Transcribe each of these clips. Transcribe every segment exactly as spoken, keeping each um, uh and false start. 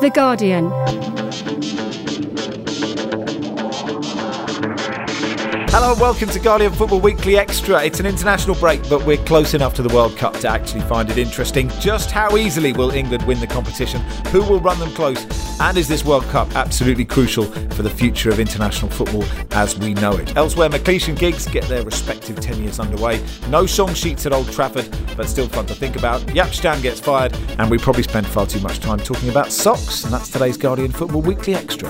The Guardian. Hello and welcome to Guardian Football Weekly Extra. It's an international break, but we're close enough to the World Cup to actually find it interesting. Just how easily will England win the competition? Who will run them close? And is this World Cup absolutely crucial for the future of international football as we know it? Elsewhere, McLeish and Giggs get their respective ten years underway. No song sheets at Old Trafford, but still fun to think about. Jaap Stam gets fired, and we probably spend far too much time talking about socks. And that's today's Guardian Football Weekly Extra.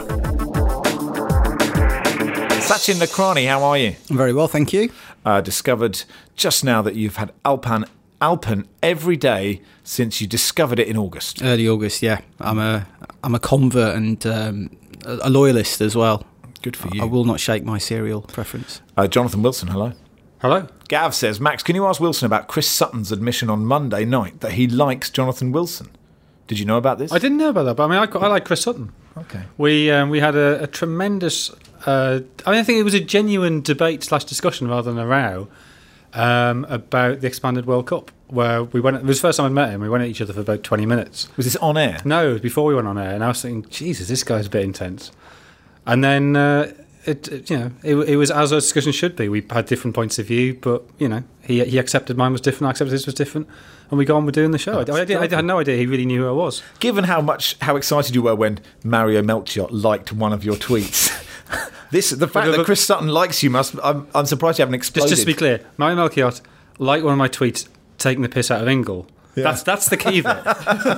Sachin Nakrani, how are you? I'm very well, thank you. Uh, discovered just now that you've had Alpen, Alpen every day since you discovered it in August. Early August, yeah. I'm a I'm a convert and um, a loyalist as well. Good for you. I will not shake my cereal preference. Uh, Jonathan Wilson, hello. Hello. Gav says, Max, can you ask Wilson about Chris Sutton's admission on Monday night that he likes Jonathan Wilson? Did you know about this? I didn't know about that, but I mean, I, I like Chris Sutton. Okay. We um, we had a, a tremendous. Uh, I mean, I think it was a genuine debate slash discussion rather than a row um, about the expanded World Cup, where we went. It was the first time I met him. We went at each other for about twenty minutes. Was this on air? No, it was before we went on air, and I was thinking, Jesus, this guy's a bit intense. And then uh, it, it, you know, it, it was as a discussion should be. We had different points of view, but you know, he he accepted mine was different. I accepted his was different. And we got on with doing the show. I, I, did, I had no idea he really knew who I was. Given how much, how excited you were when Mario Melchiot liked one of your tweets, this the fact that Chris Sutton likes you must. I'm, I'm surprised you haven't exploded. Just, just to be clear, Mario Melchiot liked one of my tweets taking the piss out of Ingle. Yeah. That's that's the key bit.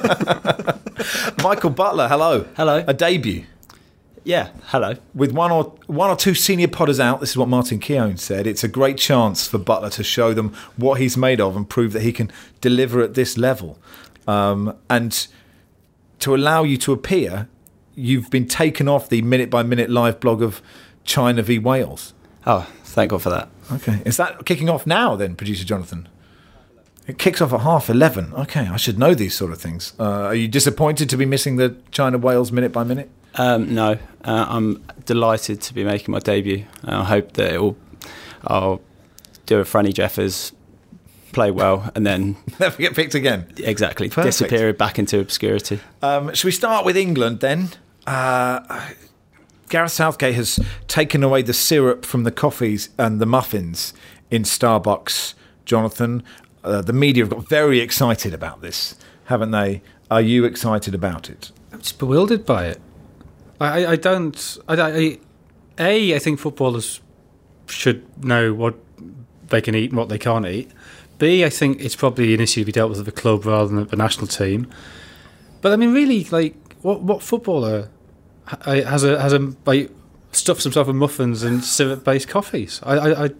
Michael Butler, hello. Hello. A debut. Yeah, hello. With one or one or two senior podders out, this is what Martin Keown said, it's a great chance for Butler to show them what he's made of and prove that he can deliver at this level. Um, and to allow you to appear, you've been taken off the minute-by-minute live blog of China v Wales. Oh, thank God for that. Okay. Is that kicking off now then, producer Jonathan? It kicks off at half eleven. Okay, I should know these sort of things. Uh, are you disappointed to be missing the China-Wales minute-by-minute? Um, no, uh, I'm delighted to be making my debut. I hope that it will. I'll do a Franny Jeffers, play well, and then never get picked again. Exactly, Perfect. Disappear back into obscurity. Um, should we start with England then? Uh, Gareth Southgate has taken away the syrup from the coffees and the muffins in Starbucks. Jonathan, uh, the media have got very excited about this, haven't they? Are you excited about it? I'm just bewildered by it. I, I don't. I, I, A, I think footballers should know what they can eat and what they can't eat. B, I think it's probably an issue to be dealt with at the club rather than at the national team. But I mean, really, like, what what footballer has a has a like stuffs himself with muffins and syrup-based coffees? I I, I,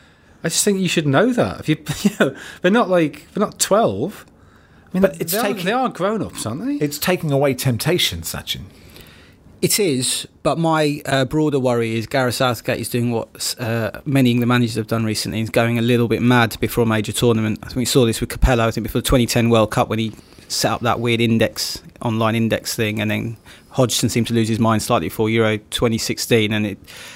I just think you should know that. If you, you know, they're not like they're not twelve. I mean, but it's they, taking, are, they are grown-ups, aren't they? It's taking away temptation, Sachin. It is, but my uh, broader worry is Gareth Southgate is doing what uh, many England managers have done recently. He's going a little bit mad before a major tournament. I think we saw this with Capello, I think before the twenty ten World Cup when he set up that weird index, online index thing, and then Hodgson seemed to lose his mind slightly for Euro twenty sixteen. And it,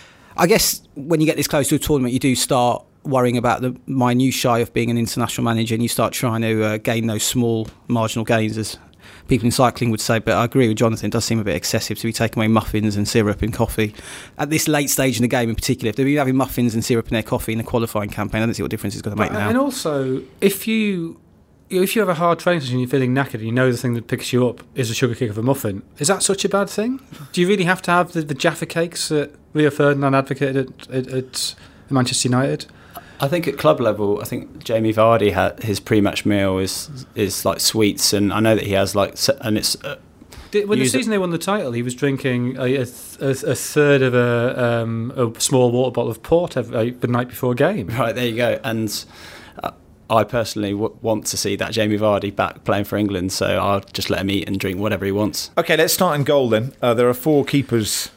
I guess when you get this close to a tournament, you do start worrying about the minutiae of being an international manager, and you start trying to uh, gain those small marginal gains, as people in cycling would say. But I agree with Jonathan, it does seem a bit excessive to be taking away muffins and syrup in coffee at this late stage in the game in particular. If they've been having muffins and syrup in their coffee in the qualifying campaign, I don't see what difference it's going to make but, now. And also, if you if you have a hard training session and you're feeling knackered and you know the thing that picks you up is a sugar kick of a muffin, is that such a bad thing? Do you really have to have the, the Jaffa cakes that Rio Ferdinand advocated at, at, at Manchester United? I think at club level, I think Jamie Vardy had his pre-match meal is is like sweets, and I know that he has like, and it's. Uh, Did, when the season they won the title, he was drinking a, a, a third of a, um, a small water bottle of port every, the night before a game. Right, there you go. And uh, I personally w- want to see that Jamie Vardy back playing for England, so I'll just let him eat and drink whatever he wants. Okay, let's start in goal then. Uh, there are four keepers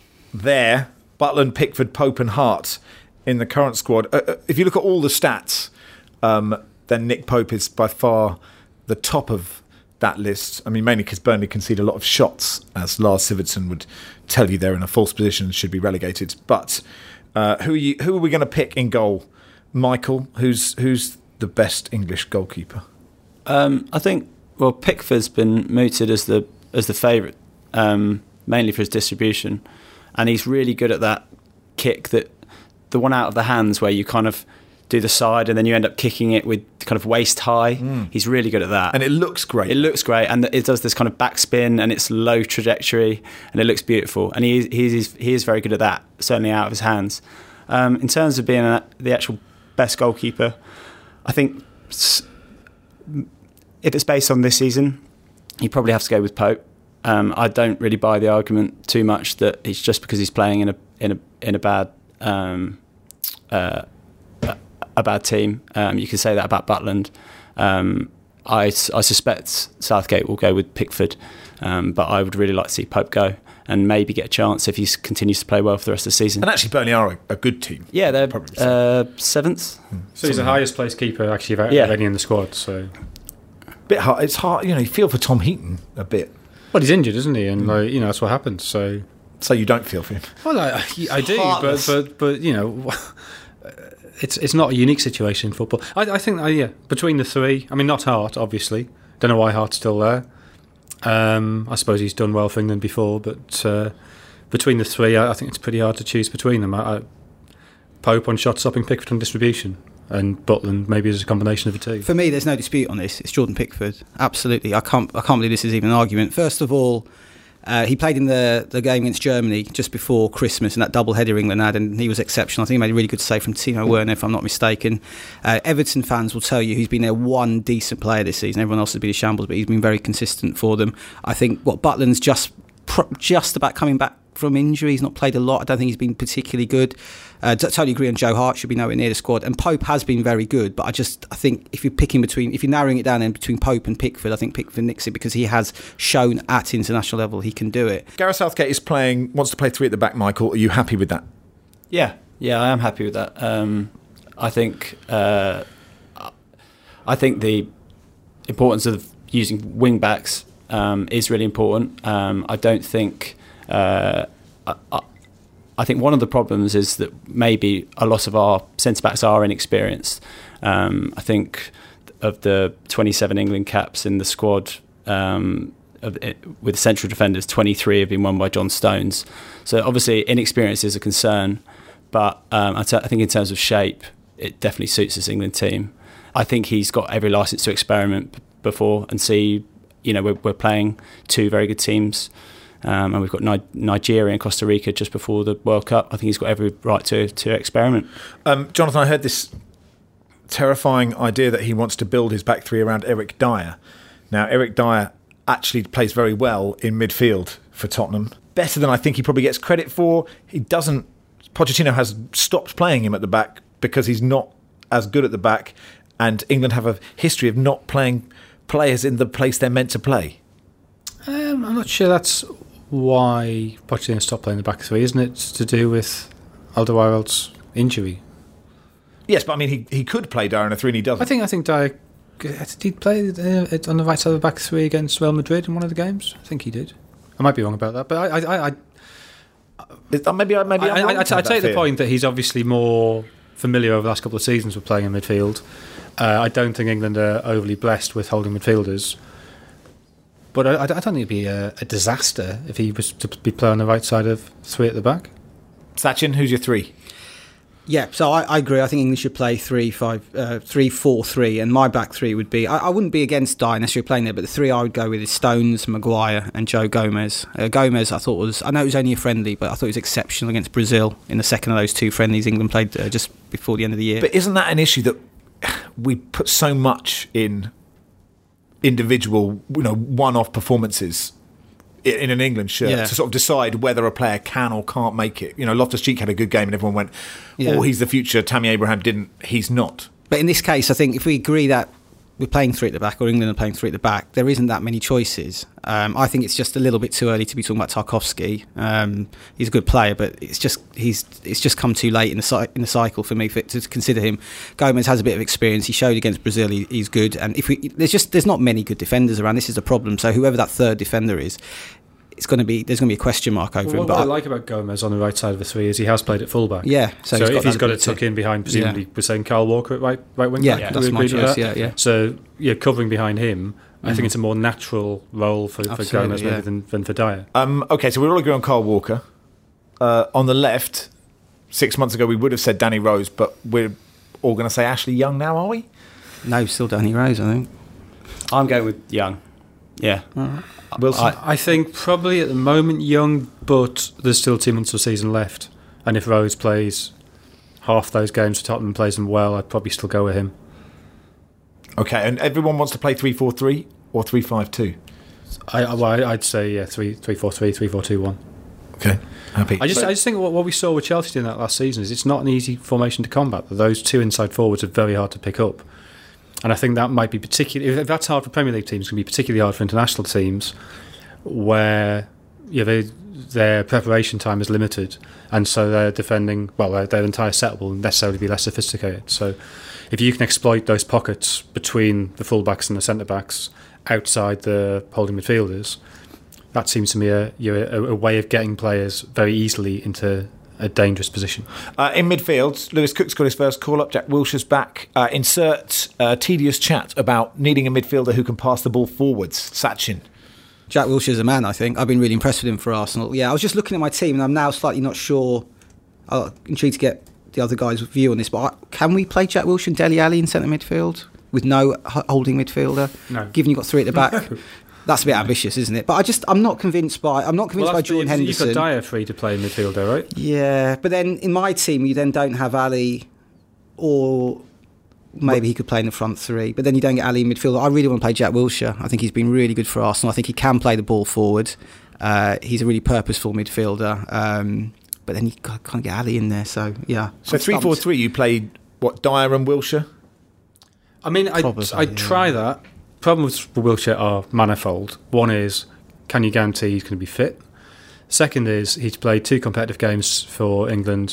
there: Butland, Pickford, Pope, and Hart in the current squad. Uh, if you look at all the stats, um, then Nick Pope is by far the top of that list. I mean, mainly because Burnley concede a lot of shots, as Lars Sivertsen would tell you they're in a false position and should be relegated. But uh, who are you? Who are we going to pick in goal? Michael, who's who's the best English goalkeeper? Um, I think well, Pickford's been mooted as the as the favourite um, mainly for his distribution. And he's really good at that kick, that the one out of the hands where you kind of do the side and then you end up kicking it with kind of waist high. Mm. He's really good at that. And it looks great. It looks great. And it does this kind of backspin and it's low trajectory and it looks beautiful. And he, he, is, he is very good at that, certainly out of his hands. Um, in terms of being a, the actual best goalkeeper, I think if it's based on this season, you probably have to go with Pope. Um, I don't really buy the argument too much that it's just because he's playing in a in a in a bad um, uh, a, a bad team. Um, you can say that about Butland. Um, I, I suspect Southgate will go with Pickford, um, but I would really like to see Pope go and maybe get a chance if he continues to play well for the rest of the season. And actually, Burnley are a, a good team. Yeah, they're uh, seventh. Hmm. So he's the highest placed keeper actually of yeah. any in the squad. So bit hard. It's hard, you know. You feel for Tom Heaton a bit. Well, he's injured, isn't he? And mm. like, you know, that's what happens. So, so you don't feel for him? Well, I, I do, but, but but you know, it's it's not a unique situation in football. I, I think, uh, yeah, between the three. I mean, not Hart, obviously. Don't know why Hart's still there. Um, I suppose he's done well for England before, but uh, between the three, I, I think it's pretty hard to choose between them. I, I, Pope on shot stopping, Pickford on distribution, and Butland maybe as a combination of the two. For me, there's no dispute on this. It's Jordan Pickford. Absolutely. I can't I can't believe this is even an argument. First of all, uh, he played in the, the game against Germany just before Christmas in that double header England had, and he was exceptional. I think he made a really good save from Timo Werner, if I'm not mistaken. Uh, Everton fans will tell you he's been their one decent player this season. Everyone else has been a shambles, but he's been very consistent for them. I think what Butland's just just about coming back from injury. He's not played a lot. I don't think he's been particularly good. Uh, totally agree on Joe Hart, should be nowhere near the squad. And Pope has been very good, but I just I think if you're picking between, if you're narrowing it down in between Pope and Pickford, I think Pickford nicks it because he has shown at international level he can do it. Gareth Southgate is playing, wants to play three at the back, Michael. Are you happy with that? Yeah, yeah, I am happy with that. Um, I think uh, I think the importance of using wing backs um, is really important. Um, I don't think. Uh, I, I, I think one of the problems is that maybe a lot of our centre-backs are inexperienced. Um, I think of the twenty-seven England caps in the squad, um, of it, with central defenders, twenty-three have been won by John Stones. So obviously inexperience is a concern, but um, I, t- I think in terms of shape, it definitely suits this England team. I think he's got every licence to experiment b- before and see, you know, we're, we're playing two very good teams. Um, and we've got Ni- Nigeria and Costa Rica just before the World Cup. I think he's got every right to to experiment. Um, Jonathan, I heard this terrifying idea that he wants to build his back three around Eric Dyer. Now, Eric Dyer actually plays very well in midfield for Tottenham. Better than I think he probably gets credit for. He doesn't... Pochettino has stopped playing him at the back because he's not as good at the back, and England have a history of not playing players in the place they're meant to play. Um, I'm not sure that's why Pochettino stopped playing the back three, isn't it? To do with Alderweireld's injury. Yes, but I mean, he he could play Dyer in a three and he doesn't. I think I think Dyer, did he play uh, on the right side of the back three against Real Madrid in one of the games? I think he did. I might be wrong about that, but I I, I, I maybe I maybe I, I, I, I take the point that he's obviously more familiar over the last couple of seasons with playing in midfield. Uh, I don't think England are overly blessed with holding midfielders. But I, I don't think it'd be a, a disaster if he was to be playing on the right side of three at the back. Sachin, who's your three? Yeah, so I, I agree. I think England should play three, five, uh, three, four, three, and my back three would be. I, I wouldn't be against Dyer necessarily playing there, but the three I would go with is Stones, Maguire, and Joe Gomez. Uh, Gomez, I thought was. I know it was only a friendly, but I thought he was exceptional against Brazil in the second of those two friendlies England played uh, just before the end of the year. But isn't that an issue that we put so much in individual, you know, one-off performances in an England shirt yeah. to sort of decide whether a player can or can't make it? You know, Loftus-Cheek had a good game and everyone went, yeah. oh, he's the future. Tammy Abraham didn't. He's not. But in this case, I think if we agree that we're playing three at the back or England are playing three at the back, there isn't that many choices. Um, I think it's just a little bit too early to be talking about Tarkowski. Um, he's a good player, but it's just he's it's just come too late in the in the cycle for me for, to consider him. Gomez has a bit of experience. He showed against Brazil he, he's good, and if we there's just there's not many good defenders around. This is a problem. So whoever that third defender is, it's going to be there's going to be a question mark over well, him. What but I like about Gomez on the right side of the three is he has played at fullback. Yeah, so, so he's if he's got to tuck in behind, presumably yeah. we're saying Carl Walker at right right wing yeah, back. that's my choice. Yeah, yeah. So yeah, covering behind him I think it's a more natural role for, for Gomez yeah. maybe than, than for Dyer. Um, okay, so we all agree on Kyle Walker. Uh, on the left, six months ago we would have said Danny Rose, but we're all going to say Ashley Young now, are we? No, still Danny Rose, I think. I'm going with Young. Yeah. Right. Wilson? I, I think probably at the moment Young, but there's still two months of season left. And if Rose plays half those games for Tottenham and plays them well, I'd probably still go with him. Okay, and everyone wants to play three four three or three five two? I, I, well, I'd say yeah, three three four three, three four two one. Okay, happy. I just So- I just think what, what we saw with Chelsea doing that last season is it's not an easy formation to combat. Those two inside forwards are very hard to pick up. And I think that might be particularly, if that's hard for Premier League teams, it can be particularly hard for international teams where you know, they, their preparation time is limited, and so they're defending, well, their, their entire setup will necessarily be less sophisticated. So if you can exploit those pockets between the full-backs and the centre-backs outside the holding midfielders, that seems to me a, you know, a, a way of getting players very easily into a dangerous position. Uh, in midfield, Lewis Cook's got his first call-up. Jack Wilshere's back. Uh, insert uh, tedious chat about needing a midfielder who can pass the ball forwards. Sachin. Jack Wilshere's a man, I think. I've been really impressed with him for Arsenal. Yeah, I was just looking at my team and I'm now slightly not sure. I'm intrigued to get the other guys' view on this, but I, can we play Jack Wilshere and Dele Alli in centre midfield with no h- holding midfielder? No. Given you've got three at the back. No. That's a bit ambitious, isn't it? But I just, I'm not convinced by, I'm not convinced Well, by that's- Jordan you've- Henderson. You've got Dyer free to play in midfielder, right? Yeah, but then in my team, you then don't have Ali, or maybe he could play in the front three, but then you don't get Ali in midfield. I really want to play Jack Wilshere. I think he's been really good for Arsenal. I think he can play the ball forward. Uh, he's a really purposeful midfielder. Um, but then you can't get Ali in there, so yeah. So three four three, you played, what, Dyer and Wilshere? I mean, I'd, Probably, I'd yeah. try that. Problems with Wilshere are manifold. One is, can you guarantee he's going to be fit? Second is, he's played two competitive games for England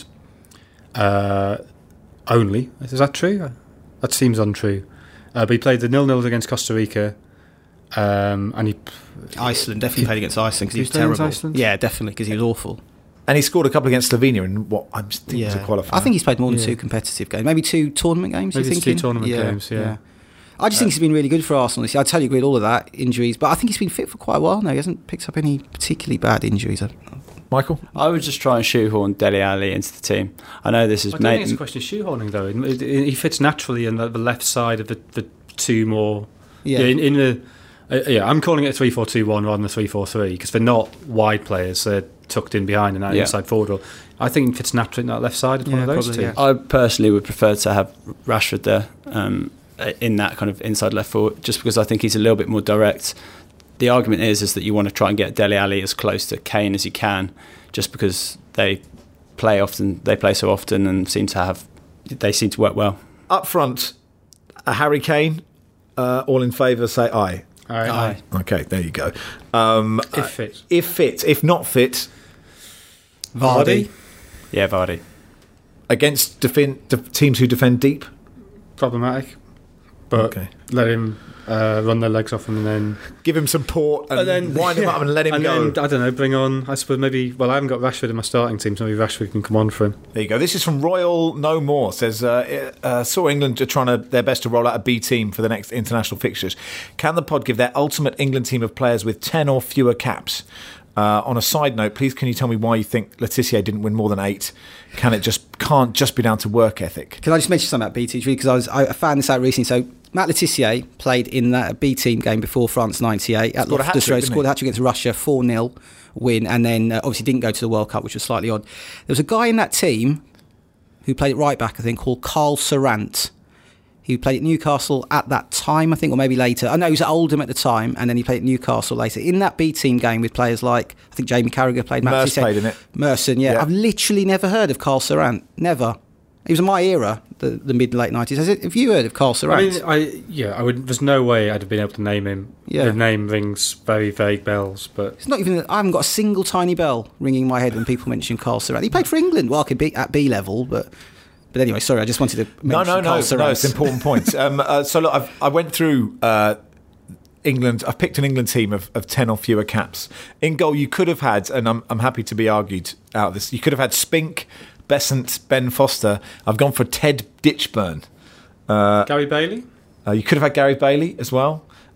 uh, only. Is that true? That seems untrue. Uh, but he played the nil-nils against Costa Rica, um, and he... Iceland, definitely played against Iceland because he He was played against terrible. Iceland? Yeah, definitely, because he was awful. And he scored a couple against Slovenia in what I'm thinking was a Yeah. qualifier. I think he's played more than Yeah. two competitive games. Maybe two tournament games, Maybe you it's two thinking? tournament games, yeah. I just think he's been really good for Arsenal this year. I totally agree with all of that, injuries, but I think he's been fit for quite a while now. He hasn't picked up any particularly bad injuries. Michael? I would just try and shoehorn Dele Alli into the team. I know this is I don't think it's a made, question of shoehorning, though. It- it- He fits naturally in the, the left side of the, the two more... Yeah. Yeah, in, in the... Uh, yeah, I'm calling it a three four two one rather than a three four three because they're not wide players. They're tucked in behind and out Yeah. inside forward role. I think he fits naturally in that left side of one Yeah, of those probably, two. yeah. I personally would prefer to have Rashford there um, in that kind of inside left forward, just because I think he's a little bit more direct. The argument is is that you want to try and get Dele Alli as close to Kane as you can, just because they play often, they play so often, and seem to have they seem to work well. Up front, a Harry Kane. Uh, all in favour, say aye. All right. Aye. Okay, there you go. Um, If fit. if fit, if not fit, Vardy. Yeah, Vardy. against defend, de- teams who defend deep. Problematic. But Okay. let him uh, run their legs off him and then... Give him some port and, then wind him up and let him and go. then, I don't know, bring on... I suppose maybe... Well, I haven't got Rashford in my starting team, so maybe Rashford can come on for him. There you go. This is from Royal No More. Says, uh, uh, saw England are trying to, their best to roll out a B team for the next international fixtures. Can the pod give their ultimate England team of players with ten or fewer caps? Uh, on a side note, please can you tell me why you think Letitia didn't win more than eight? Can it just can't just be down to work ethic? Can I just mention something about B T because I was I found this out recently. So Matt Letitia played in that B team game before France ninety-eight at Scored a Loftus hat-trick, Road, didn't scored he? a hat trick against Russia, four nil win, and then uh, obviously didn't go to the World Cup, which was slightly odd. There was a guy in that team who played at right back, I think, called Carl Serrant. He played at Newcastle at that time, I think, or maybe later. I know he was at Oldham at the time, and then he played at Newcastle later. In that B team game with players like, I think Jamie Carragher played, Matt Merce Letitia- played in it. Merson, yeah. Yeah. I've literally never heard of Carl Serrant. Never. He was in my era, the, the mid late nineties. Has it, have you heard of Carl Serrant? I mean, I yeah, I would. There's no way I'd have been able to name him. Yeah. The name rings very vague bells, but It's not even. I haven't got a single tiny bell ringing in my head when people mention Carl Serrant. He played for England. Well, I could be at B level, but but anyway, sorry. I just wanted to No, mention no, Carl no, Serrant. no. It's an important point. Um, uh, so look, I've, I went through uh, England. I've picked an England team of, of ten or fewer caps. In goal, you could have had, and I'm I'm happy to be argued out of this. You could have had Spink, Besant, Ben Foster. I've gone for Ted Ditchburn. Uh, Gary Bailey. uh, you could have had Gareth Bailey as well.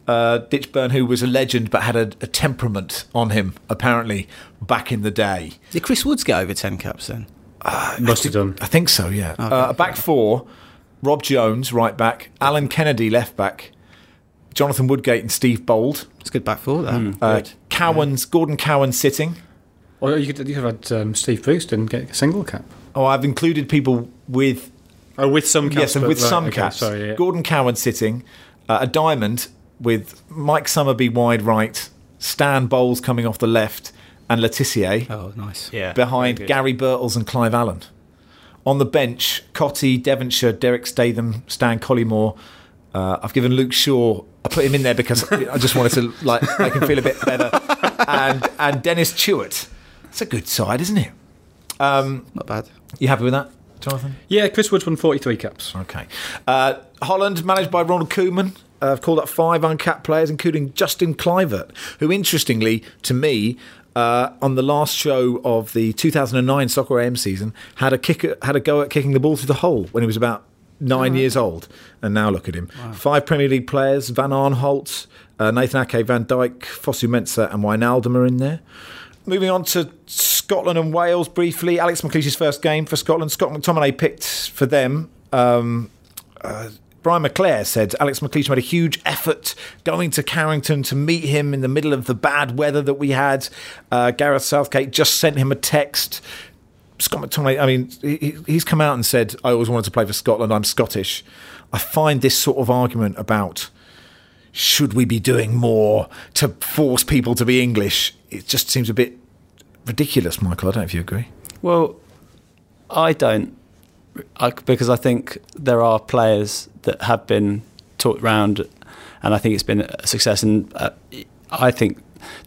Uh, Ditchburn, who was a legend but had a, a temperament on him, apparently, back in the day. Did Chris Woods get over ten caps then? Uh, Must I have done. I think so, yeah. Okay. Uh, a back four, Rob Jones, right back, Alan Kennedy, left back, Jonathan Woodgate and Steve Bold. It's a good back four, that. Mm, Uh, good. Cowan's, Gordon Cowan sitting. Or you could, you could have had um, Steve Bruce didn't get a single cap. Oh, I've included people with... Oh, with some caps. Yes, and but- with right, some okay, caps. Sorry, yeah. Gordon Cowan sitting, uh, a diamond with Mike Summerby wide right, Stan Bowles coming off the left, and Letitia Oh, nice. Yeah, behind very good. Gary Birtles and Clive Allen. On the bench, Cotty, Devonshire, Derek Statham, Stan Collymore. Uh, I've given Luke Shaw. I put him in there because I just wanted to like make him feel a bit better. And and Dennis Chewett. It's a good side, isn't it? Um, Not bad. you happy with that, Jonathan? Yeah, Chris Woods won forty-three caps. Okay. Uh, Holland, managed by Ronald Koeman, uh, have called up five uncapped players, including Justin Kluivert, who, interestingly, to me, uh, on the last show of the two thousand nine Soccer A M season, had a kick, had a go at kicking the ball through the hole when he was about nine years old. And now look at him. Wow. Five Premier League players, Van Arnholt, uh, Nathan Ake, Van Dijk, Fosu Mensah and Wijnaldum are in there. Moving on to Scotland and Wales briefly. Alex McLeish's first game for Scotland. Scott McTominay picked for them. Um, uh, Brian McClare said Alex McLeish made a huge effort going to Carrington to meet him in the middle of the bad weather that we had. Uh, Gareth Southgate just sent him a text. Scott McTominay, I mean, he, he's come out and said, I always wanted to play for Scotland, I'm Scottish. I find this sort of argument about should we be doing more to force people to be English, it just seems a bit ridiculous, Michael. I don't know if you agree. Well, I don't, I, because I think there are players that have been talked round, and I think it's been a success. And uh, I think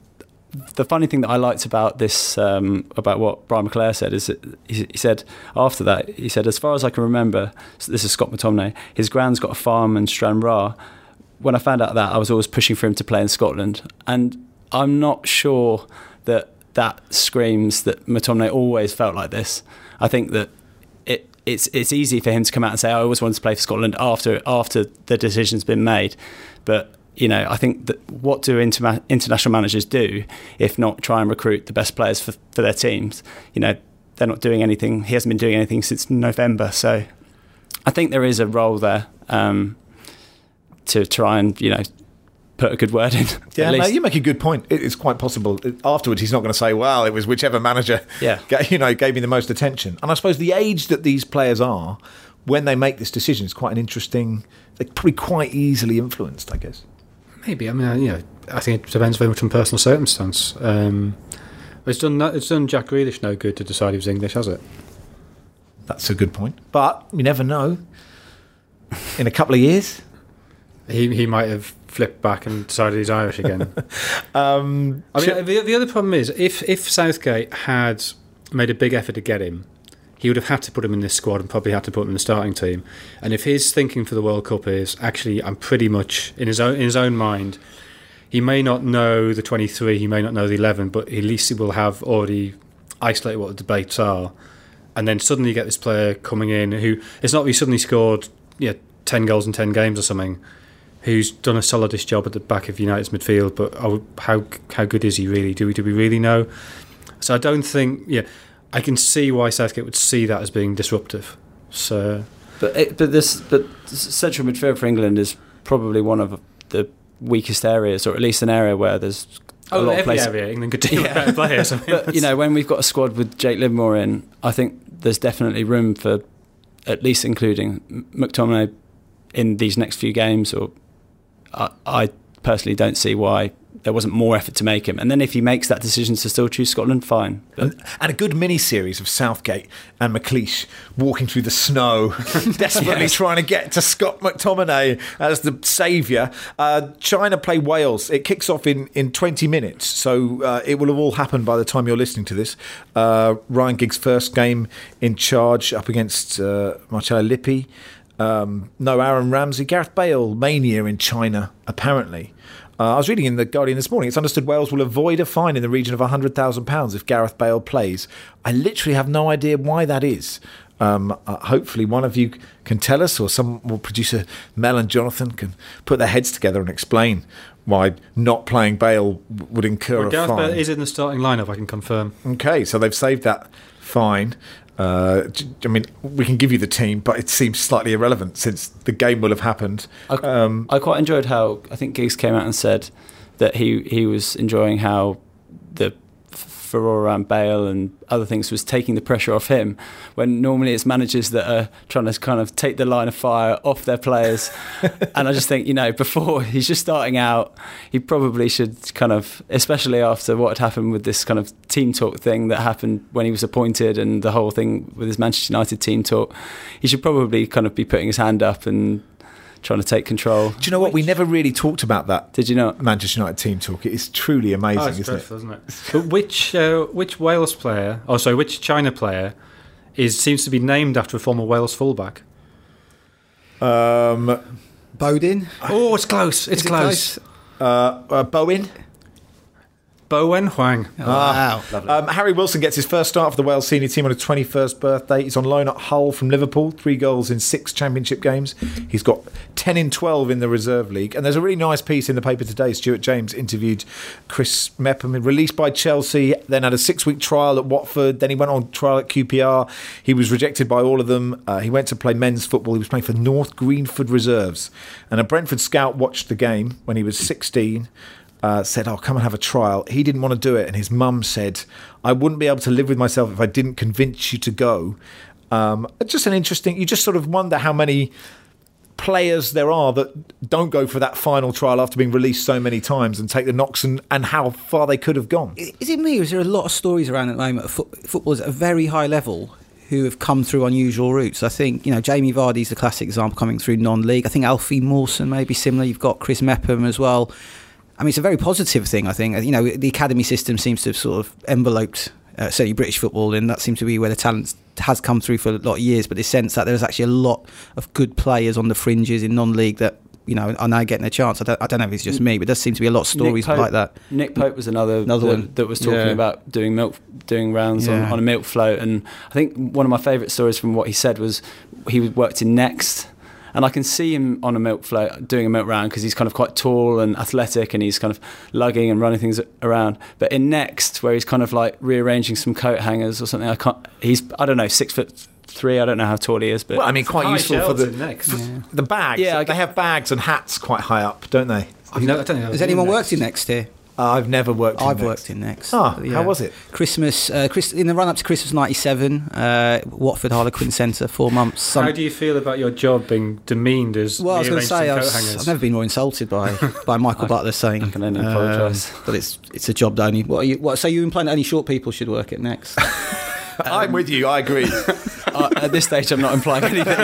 the funny thing that I liked about this, um, about what Brian McClare said, is that he, he said after that, he said, as far as I can remember, so this is Scott McTominay, his gran's got a farm in Stranraer. When I found out that, I was always pushing for him to play in Scotland, and I'm not sure that that screams that McTominay always felt like this. I think that it it's it's easy for him to come out and say, I always wanted to play for Scotland after after the decision's been made. But, you know, I think that what do interma- international managers do if not try and recruit the best players for, for their teams? You know, they're not doing anything. He hasn't been doing anything since November. So I think there is a role there um, to try and, you know, put a good word in. Yeah, at no, least. you make a good point. It- It's quite possible. Afterwards, he's not going to say, well, it was whichever manager Yeah. ga- you know, gave me the most attention. And I suppose the age that these players are, when they make this decision, is quite an interesting... They're probably quite easily influenced, I guess. Maybe. I mean, uh, you know, I think it depends very much on personal circumstance. Um, it's done. It's done Jack Grealish no good to decide he was English, has it? That's a good point. But you never know. In a couple of years... He he might have flipped back and decided he's Irish again. Um, I mean, sh- the, the other problem is if if Southgate had made a big effort to get him, he would have had to put him in this squad and probably had to put him in the starting team. And if his thinking for the World Cup is actually, I'm pretty much in his own in his own mind, he may not know the twenty-three, he may not know the eleven, but at least he will have already isolated what the debates are. And then suddenly you get this player coming in who it's not that he suddenly scored yeah ten goals in ten games or something, who's done a solidest job at the back of United's midfield, but oh, how how good is he really? Do we do we really know? So I don't think. Yeah, I can see why Southgate would see that as being disruptive. So, But it, but this but central midfield for England is probably one of the weakest areas, or at least an area where there's a lot of every places. area England could do with Yeah. better players. I mean, But you know, when we've got a squad with Jake Livermore in, I think there's definitely room for at least including M- McTominay in these next few games. Or I, I personally don't see why there wasn't more effort to make him. And then if he makes that decision to still choose Scotland, fine. But and, and a good mini-series of Southgate and McLeish walking through the snow, desperately Yes. trying to get to Scott McTominay as the saviour. Uh, China play Wales. It kicks off in, in twenty minutes, so uh, it will have all happened by the time you're listening to this. Uh, Ryan Giggs' first game in charge up against uh, Marcello Lippi. Um, no Aaron Ramsey. Gareth Bale mania in China, apparently. Uh, I was reading in The Guardian this morning, it's understood Wales will avoid a fine in the region of one hundred thousand pounds if Gareth Bale plays. I literally have no idea why that is. Um, uh, hopefully one of you can tell us, or some or producer Mel and Jonathan can put their heads together and explain why not playing Bale would incur well, a Gareth fine. Bale is in the starting lineup, I can confirm. Okay, so they've saved that fine. Uh, I mean, we can give you the team, but it seems slightly irrelevant since the game will have happened. I, Um, I quite enjoyed how I think Giggs came out and said that he he was enjoying how the furore around Bale and other things was taking the pressure off him, when normally it's managers that are trying to kind of take the line of fire off their players. And I just think, you know, before he's just starting out, he probably should kind of, especially after what had happened with this kind of team talk thing that happened when he was appointed and the whole thing with his Manchester United team talk, he should probably kind of be putting his hand up and trying to take control. do you know what? We never really talked about that. Did you not? Manchester United team talk. It is truly amazing, Oh, it's isn't dreadful, isn't it? But which uh, which Wales player, oh sorry, which China player is seems to be named after a former Wales fullback? it? Um, Bodin. Oh, it's close. It's Is it close. uh, uh, Bowen. Bowen Huang. Oh, wow. Um, Harry Wilson gets his first start for the Wales senior team on his twenty-first birthday. He's on loan at Hull from Liverpool. Three goals in six championship games. He's got ten in twelve in the reserve league. And there's a really nice piece in the paper today. Stuart James interviewed Chris Mepham, released by Chelsea, then had a six-week trial at Watford. Then he went on trial at Q P R. He was rejected by all of them. Uh, he went to play men's football. He was playing for North Greenford Reserves. And a Brentford scout watched the game when he was sixteen. Uh, said, "Oh, come and have a trial." He didn't want to do it, and his mum said, "I wouldn't be able to live with myself if I didn't convince you to go." Um, just an interesting. You just sort of wonder how many players there are that don't go for that final trial after being released so many times and take the knocks, and, and how far they could have gone. Is it me, or is there a lot of stories around at the moment of fo- footballers at a very high level who have come through unusual routes? I think, you know, Jamie Vardy's the classic example, coming through non-league. I think Alfie Mawson may be similar. You've got Chris Mepham as well. I mean, it's a very positive thing, I think. You know, the academy system seems to have sort of enveloped uh, certainly British football, and that seems to be where the talent has come through for a lot of years. But the sense that there's actually a lot of good players on the fringes in non-league that, you know, are now getting a chance. I don't, I don't know if it's just me, but there does seem to be a lot of stories Pope, like that. Nick Pope was another, Another that, one. that was talking Yeah. about doing milk, doing rounds Yeah. on, on a milk float. And I think one of my favourite stories from what he said was he worked in Next. And I can see him on a milk float doing a milk round because he's kind of quite tall and athletic, and he's kind of lugging and running things around. But in Next, where he's kind of like rearranging some coat hangers or something, I can't. He's I don't know six foot three. I don't know how tall he is, but Well, I mean, quite High useful for shelves the in Next. for the bags. Yeah, I they have bags and hats quite high up, don't they? I've no, I don't know. Has anyone worked in Next here? Uh, I've never worked. in I've Next. worked in Next. Ah, how was it? Christmas, uh, Chris, in the run-up to Christmas ninety-seven, uh, Watford Harlequin Centre, four months. How Some, do you feel about your job being demeaned as well, I was going to rearranged say, I some was, coat hangers? I've never been more insulted by, by Michael Butler saying. I can only apologise. um, But it's it's a job that only. What are you? What? So you implying that only short people should work at Next? I'm with you. I agree. uh, at this stage, I'm not implying anything.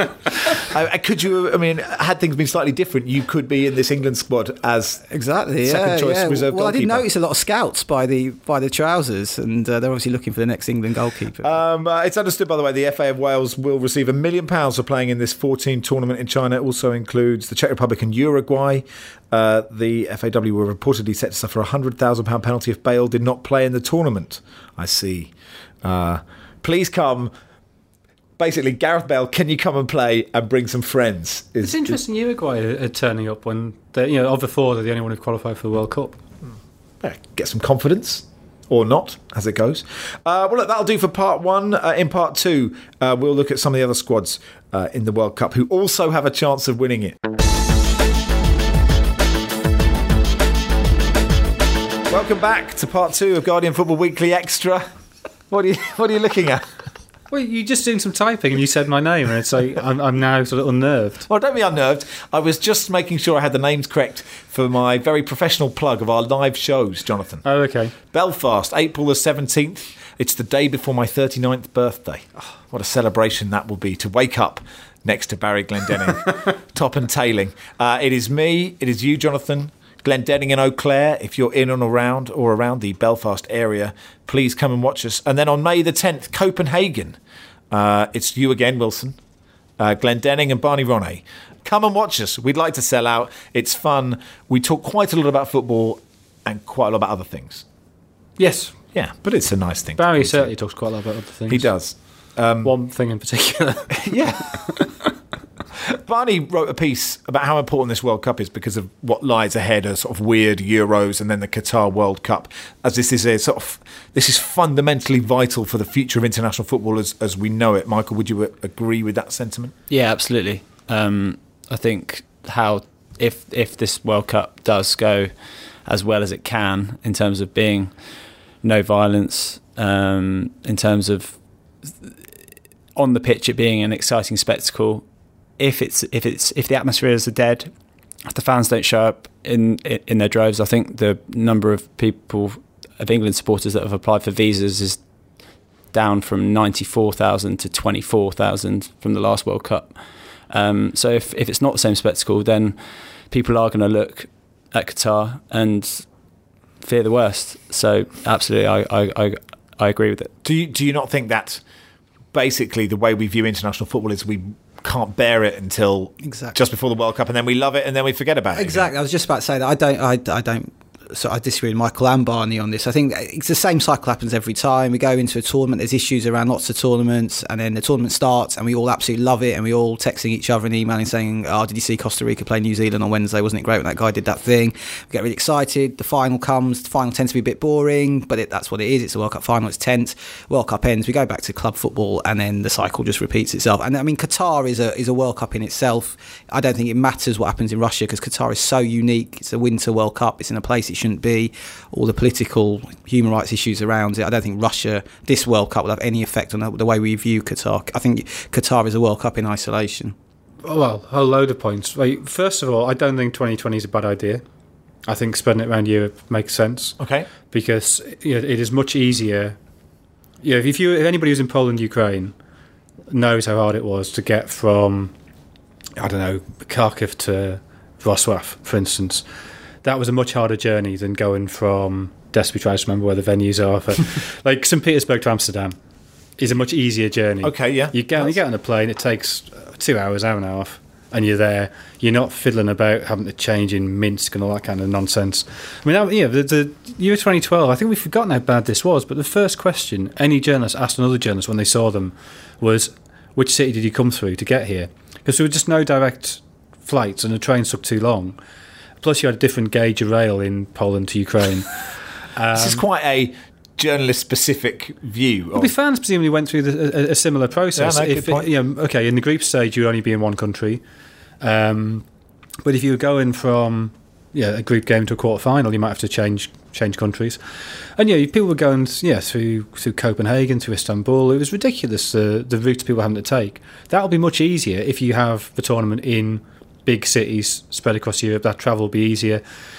uh, could you? I mean, had things been slightly different, you could be in this England squad as Exactly. second yeah, choice yeah. reserve Well, I did goalkeeper. notice a lot of scouts by the by the trousers, and uh, they're obviously looking for the next England goalkeeper. Um, uh, it's understood, by the way, the F A of Wales will receive a million pounds for playing in this four-team tournament in China. It also includes the Czech Republic and Uruguay. Uh, the F A W were reportedly set to suffer a one hundred thousand pounds penalty if Bale did not play in the tournament. I see. Uh, please come. Basically, Gareth Bale, can you come and play and bring some friends? Is, It's interesting Uruguay are, are turning up when, they, you know, of the four, they're the only one who qualified for the World Cup. Yeah, get some confidence, or not, as it goes. Uh, well, look, that'll do for part one. Uh, in part two, uh, we'll look at some of the other squads uh, in the World Cup who also have a chance of winning it. Welcome back to part two of Guardian Football Weekly Extra. What are you, what are you looking at? Well, you're just doing some typing and you said my name, and it's like I'm, I'm now sort of unnerved. Well, don't be unnerved. I was just making sure I had the names correct for my very professional plug of our live shows, Jonathan. Oh, okay. Belfast, April the seventeenth. It's the day before my thirty-ninth birthday. Oh, what a celebration that will be to wake up next to Barry Glendenning, top and tailing. Uh, it is me, it is you, Jonathan, Glendenning and Eau Claire. If you're in and around or around the Belfast area, please come and watch us. And then on May the tenth, Copenhagen. Uh, it's you again, Wilson, uh, Glendenning and Barney Ronay. Come and watch us. We'd like to sell out. It's fun. We talk quite a lot about football and quite a lot about other things. Yes. Yeah, but it's a nice thing. Barry to do. certainly talks quite a lot about other things. He does. Um, One thing in particular. yeah. Barney wrote a piece about how important this World Cup is because of what lies ahead, a sort of weird Euros and then the Qatar World Cup, as this is a sort of this is fundamentally vital for the future of international football as, as we know it. Michael, would you agree with that sentiment? Yeah, absolutely. Um, I think how if if this World Cup does go as well as it can in terms of being no violence, um, in terms of on the pitch it being an exciting spectacle. If it's if it's if the atmosphere is dead, if the fans don't show up in in their droves, I think the number of people of England supporters that have applied for visas is down from ninety-four thousand to twenty-four thousand from the last World Cup. Um, so if if it's not the same spectacle, then people are going to look at Qatar and fear the worst. So absolutely, I I, I, I agree with it. Do you do you not think that basically the way we view international football is we can't bear it until exactly. just before the World Cup, and then we love it, and then we forget about it. Exactly. Again. I was just about to say that. I don't. I, I don't. So I disagree with Michael and Barney on this. I think it's the same cycle happens every time. We go into a tournament, there's issues around lots of tournaments, and then the tournament starts and we all absolutely love it, and we all texting each other and emailing saying, oh, did you see Costa Rica play New Zealand on Wednesday? Wasn't it great when that guy did that thing? We get really excited. The final comes. The final tends to be a bit boring, but it, that's what it is. It's a World Cup final. It's tense. World Cup ends. We go back to club football, and then the cycle just repeats itself. And I mean, Qatar is a is a World Cup in itself. I don't think it matters what happens in Russia because Qatar is so unique. It's a Winter World Cup. It's in a place it shouldn't be. All the political human rights issues around it. I don't think Russia, this World Cup, will have any effect on the, the way we view Qatar. I think Qatar is a World Cup in isolation. Oh, well, a load of points. Like, first of all, I don't think twenty twenty is a bad idea. I think spreading it around Europe makes sense. Okay. Because you know, it is much easier. You know, if you if anybody who's in Poland, Ukraine, knows how hard it was to get from, I don't know, Kharkiv to Wrocław, for instance. That was a much harder journey than going from, desperately trying to remember where the venues are, for, like Saint Petersburg to Amsterdam is a much easier journey. Okay, yeah. You get, you get on a plane, it takes two hours, hour and a half, and you're there. You're not fiddling about having to change in Minsk and all that kind of nonsense. I mean, that, yeah, the, the year twenty twelve, I think we've forgotten how bad this was, but the first question any journalist asked another journalist when they saw them was, which city did you come through to get here? Because there were just no direct flights and the trains took too long. Plus, you had a different gauge of rail in Poland to Ukraine. Um, this is quite a journalist-specific view. Well, the fans presumably went through the, a, a similar process. Yeah, no, if good point. It, you know, okay, in the group stage, you would only be in one country. Um, but if you were going from yeah, a group game to a quarter final, you might have to change change countries. And yeah, people were going yeah through through Copenhagen, through Istanbul. It was ridiculous the the routes people were having to take. That'll be much easier if you have the tournament in big cities spread across Europe. That travel will be easier.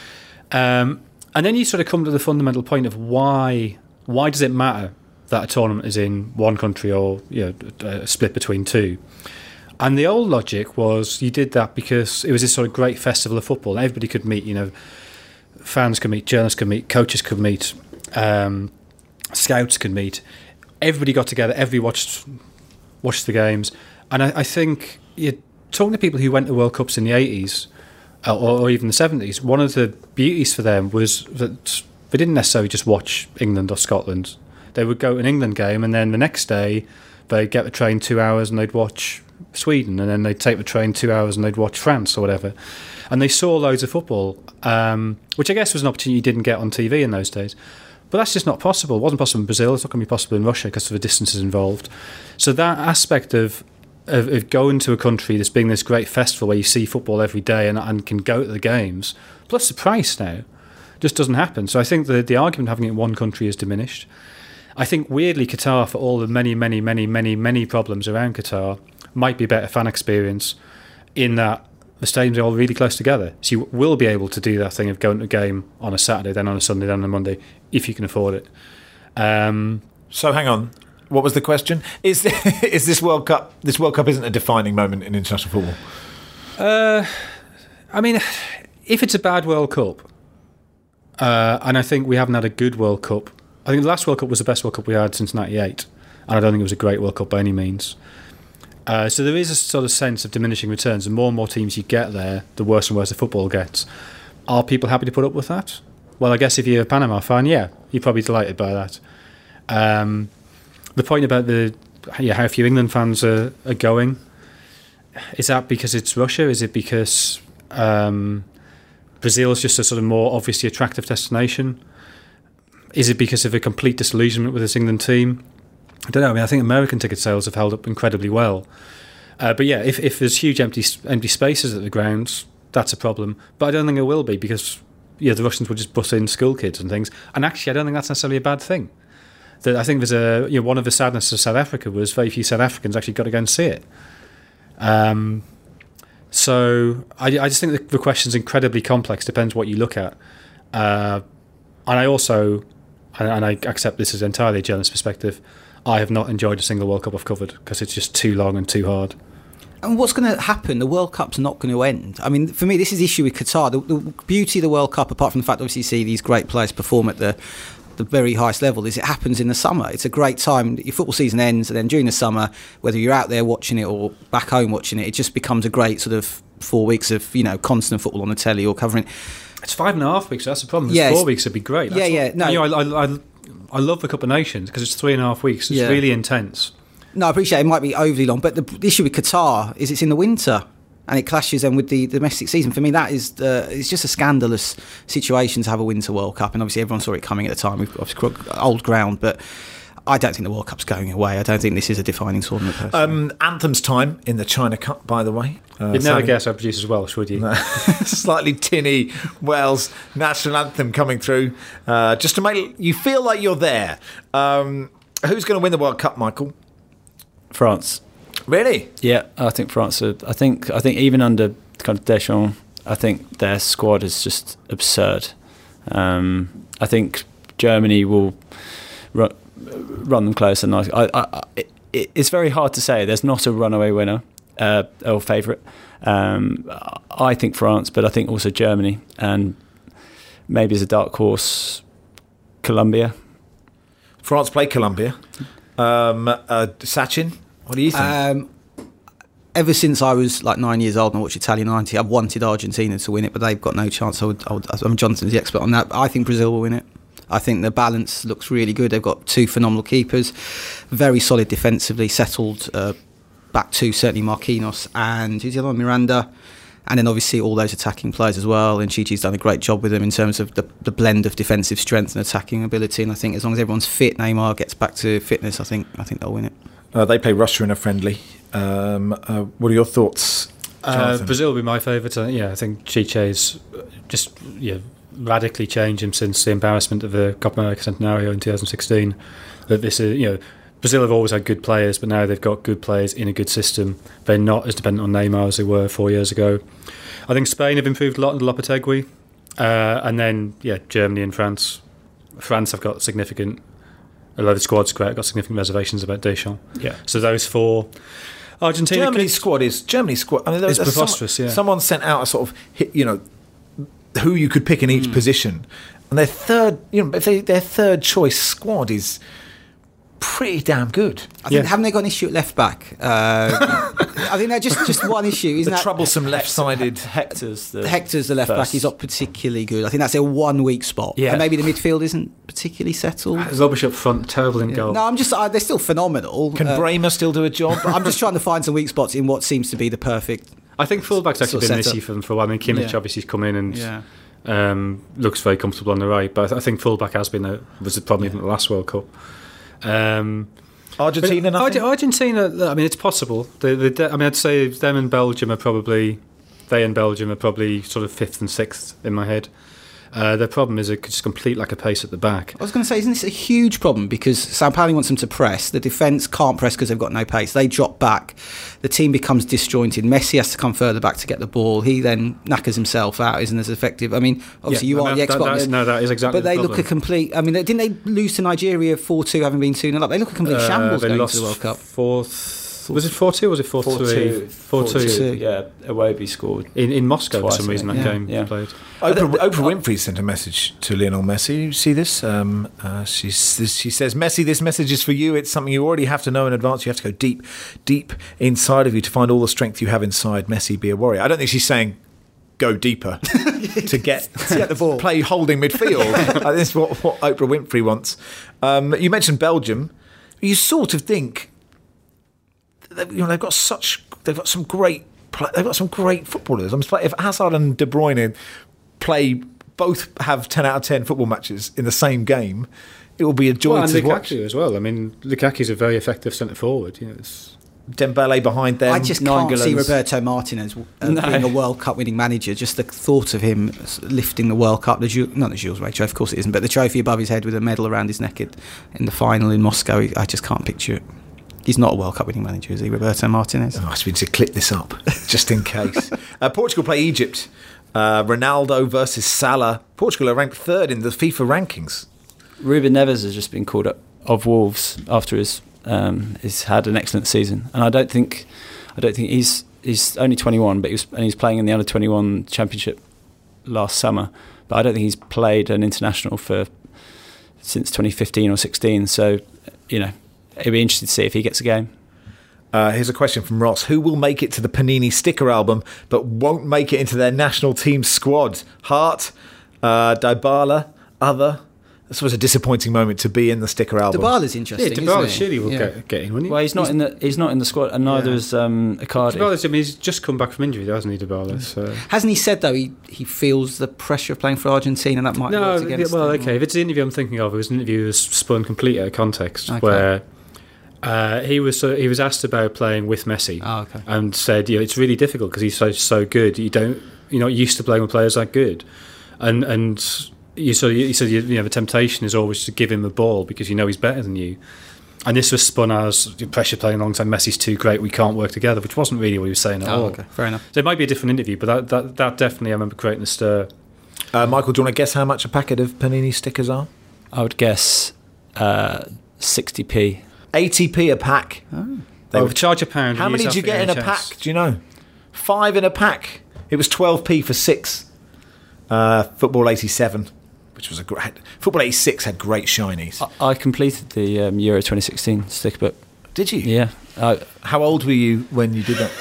Um, and then you sort of come to the fundamental point of why why does it matter that a tournament is in one country or you know a split between two? And the old logic was you did that because it was this sort of great festival of football. Everybody could meet, you know, fans could meet, journalists could meet, coaches could meet, um, scouts could meet. Everybody got together, everybody watched watched the games. And I, I think you talking to people who went to World Cups in the eighties uh, or, or even the seventies, one of the beauties for them was that they didn't necessarily just watch England or Scotland. They would go to an England game and then the next day they'd get the train two hours and they'd watch Sweden, and then they'd take the train two hours and they'd watch France or whatever. And they saw loads of football, um, which I guess was an opportunity you didn't get on T V in those days. But that's just not possible. It wasn't possible in Brazil. It's not going to be possible in Russia because of the distances involved. So that aspect of Of, of going to a country that's being this great festival where you see football every day and, and can go to the games, plus the price now, just doesn't happen. So I think the, the argument of having it in one country is diminished. I think weirdly Qatar, for all the many, many, many, many, many problems around Qatar, might be a better fan experience in that the stadiums are all really close together. So you will be able to do that thing of going to a game on a Saturday, then on a Sunday, then on a Monday, if you can afford it. Um, so hang on. What was the question? Is is this World Cup? This World Cup isn't a defining moment in international football. Uh, I mean, if it's a bad World Cup, uh, and I think we haven't had a good World Cup. I think the last World Cup was the best World Cup we had since ninety-eight, and I don't think it was a great World Cup by any means. Uh, so there is a sort of sense of diminishing returns. The more and more teams you get there, the worse and worse the football gets. Are people happy to put up with that? Well, I guess if you're a Panama fan, yeah, you're probably delighted by that. Um, The point about the yeah, how few England fans are, are going. Is that because it's Russia? Is it because um, Brazil is just a sort of more obviously attractive destination? Is it because of a complete disillusionment with this England team? I don't know. I mean, I think American ticket sales have held up incredibly well. Uh, but yeah, if, if there's huge empty empty spaces at the grounds, that's a problem. But I don't think it will be because yeah, the Russians will just bus in school kids and things. And actually, I don't think that's necessarily a bad thing. That I think there's a you know one of the sadnesses of South Africa was very few South Africans actually got to go and see it. Um, so I, I just think the, the question's incredibly complex. Depends what you look at, uh, and I also and, and I accept this as entirely a journalist perspective. I have not enjoyed a single World Cup I've covered because it's just too long and too hard. And what's going to happen? The World Cup's not going to end. I mean, for me, this is the issue with Qatar. The, the beauty of the World Cup, apart from the fact obviously you see these great players perform at the the very highest level, is it happens in the summer. It's a great time. Your football season ends, and then during the summer, whether you're out there watching it or back home watching it, it just becomes a great sort of four weeks of you know constant football on the telly or covering. It's five and a half weeks. That's the problem. It's yeah, four it's, weeks would be great. That's yeah, all, yeah. No, you know, I, I, I, I love the Cup of Nations because it's three and a half weeks. It's yeah. really intense. No, I appreciate it might be overly long, but the, the issue with Qatar is it's in the winter. And it clashes then with the domestic season. For me, that is uh, it's just a scandalous situation to have a Winter World Cup. And obviously, everyone saw it coming at the time. We've obviously got old ground, but I don't think the World Cup's going away. I don't think this is a defining tournament. Um, Anthem's time in the China Cup, by the way. Uh, You'd never guess our producer's Welsh, would you? Slightly tinny Wales national anthem coming through, uh, just to make you feel like you're there. Um, who's going to win the World Cup, Michael? France. Really? Yeah, I think France. Are, I think. I think even under kind of Deschamps, I think their squad is just absurd. Um, I think Germany will run, run them close, and I, I, I, it, it's very hard to say. There's not a runaway winner uh, or favourite. Um, I think France, but I think also Germany, and maybe as a dark horse, Colombia. France play Colombia. Um, uh, Sachin, what do you think? Um, ever since I was like nine years old and I watched Italian ninety, I've wanted Argentina to win it, but they've got no chance. I would, I would, I mean, Jonathan's the expert on that. I think Brazil will win it. I think the balance looks really good. They've got two phenomenal keepers, very solid defensively, settled uh, back two, certainly Marquinhos and who's the other one, Miranda. And then obviously all those attacking players as well. And Chichi's done a great job with them in terms of the, the blend of defensive strength and attacking ability. And I think as long as everyone's fit, Neymar gets back to fitness, I think I think they'll win it. Uh, they play Russia in a friendly. Um, uh, what are your thoughts, Uh, Brazil will be my favourite. Uh, yeah, I think Chiche's just yeah, radically changed him since the embarrassment of the Copa America Centenario in two thousand sixteen. That this is, you know, Brazil have always had good players, but now they've got good players in a good system. They're not as dependent on Neymar as they were four years ago. I think Spain have improved a lot under Lopetegui, uh, and then yeah, Germany and France. France have got significant. Although the squad's great, I've got significant reservations about Deschamps. Yeah. So those four. Argentina. Germany's could, squad is Germany's squad. I mean, there was it's a- preposterous. Someone, yeah. someone sent out a sort of hit, you know who you could pick in each Mm. position, and their third, you know, if they, their third choice squad is pretty damn good. I think Yeah. haven't they got an issue at left back? Uh, I think they're just just one issue. Isn't The that troublesome left-sided. Hector's the Hector's the left first. back. He's not particularly good. I think that's their one weak spot. Yeah. And maybe the midfield isn't particularly settled. Rubbish up front, terrible in goal. No, I'm just uh, they're still phenomenal. Can Uh, Bremer still do a job? I'm just trying to find some weak spots in what seems to be the perfect. I think fullback's actually Sort of been an setup. issue for them for a while. I mean, Kimmich Yeah. obviously has come in and Yeah. um, looks very comfortable on the right, but I, th- I think fullback has been a, was the problem even at the last World Cup. Um, Argentina, but nothing. Arge- Argentina, I mean, it's possible. They, they, de- I mean, I'd say them and Belgium are probably, they and Belgium are probably sort of fifth and sixth in my head. Uh, their problem is a just complete lack of pace at the back. I was going to say, isn't this a huge problem? Because Sao Paulo wants them to press. The defence can't press because they've got no pace. They drop back. The team becomes disjointed. Messi has to come further back to get the ball. He then knackers himself out, isn't as effective. I mean, obviously Yeah, you I are mean, the that- expert. that is- no, that is exactly But they the look a problem. complete. I mean, didn't they lose to Nigeria four two, having been two nil up? They look a complete Uh, shambles they going lost into the World Cup. Fourth, was it four two or was it four three? four two. two. Yeah, Iwobi scored. In, in Moscow Twice, for some I reason think. that Yeah. game Yeah. played. Oprah, Oprah Winfrey sent a message to Lionel Messi. You see this? Um, uh, she, she says, Messi, this message is for you. It's something you already have to know in advance. You have to go deep, deep inside of you to find all the strength you have inside. Messi, be a warrior. I don't think she's saying go deeper to get, To get the ball. play holding midfield. uh, this is what, what Oprah Winfrey wants. Um, you mentioned Belgium. You sort of think they've, you know, they've got such, they've got some great, they've got some great footballers. I'm if Hazard and De Bruyne play, both have ten out of ten football matches in the same game, it will be a joy well, and to Lukaku watch. as well. I mean, Lukaku's a very effective centre forward. You know, it's Dembele behind them. I just can't Nainggolan's- see Roberto Martinez uh, No. being a World Cup winning manager. Just the thought of him lifting the World Cup, the Ju- not the Jules Rimet trophy, of course it isn't, but the trophy above his head with a medal around his neck in in the final in Moscow, I just can't picture it. He's not a World Cup winning manager, is he, Roberto Martinez? Oh, I should to clip this up, just in case. uh, Portugal play Egypt. Uh, Ronaldo versus Salah. Portugal are ranked third in the FIFA rankings. Ruben Neves has just been called up of Wolves after his um, he's had an excellent season, and I don't think I don't think he's he's only twenty-one, but he was and he's playing in the under twenty-one championship last summer. But I don't think he's played an international for since twenty fifteen or sixteen. So you know, it'd be interesting to see if he gets a game. Uh, here's a question from Ross. Who will make it to the Panini sticker album but won't make it into their national team squad? Hart, uh, Dybala, other. This was a disappointing moment to be in the sticker album. Dybala's yeah, interesting, Dybala isn't surely will he? get, get in, wouldn't he? Well, he's not in the he's not in the squad, and neither Yeah. is um, Icardi. Dybala's, I mean, he's just come back from injury, hasn't he, Dybala? So. Hasn't he said, though, he, he feels the pressure of playing for Argentina and that might No, work yeah, against well, him? okay. If it's the interview I'm thinking of, it was an interview that was spun completely out of context, Okay. where uh, he was uh, he was asked about playing with Messi, Oh, okay. and said, you know, it's really difficult because he's so so good. You don't, you're not used to playing with players that good, and and you so you said you, you know the temptation is always to give him the ball because you know he's better than you. And this was spun as pressure playing alongside Messi's too great, we can't work together, which wasn't really what he was saying at Oh, all. okay. Fair enough. So it might be a different interview, but that, that, that definitely, I remember creating a stir. Uh, Michael, do you want to guess how much a packet of Panini stickers are? I would guess uh, sixty p. eighty p a pack. Oh. They Oh, were- charge a pound. How use many that do you for get in a N H S. pack? Do you know? Five in a pack. It was twelve p for six. Uh, Football eighty-seven, which was a great. Football eighty-six had great shinies. I, I completed the um, Euro twenty sixteen sticker book. Did you? Yeah, I, How old were you when you did that?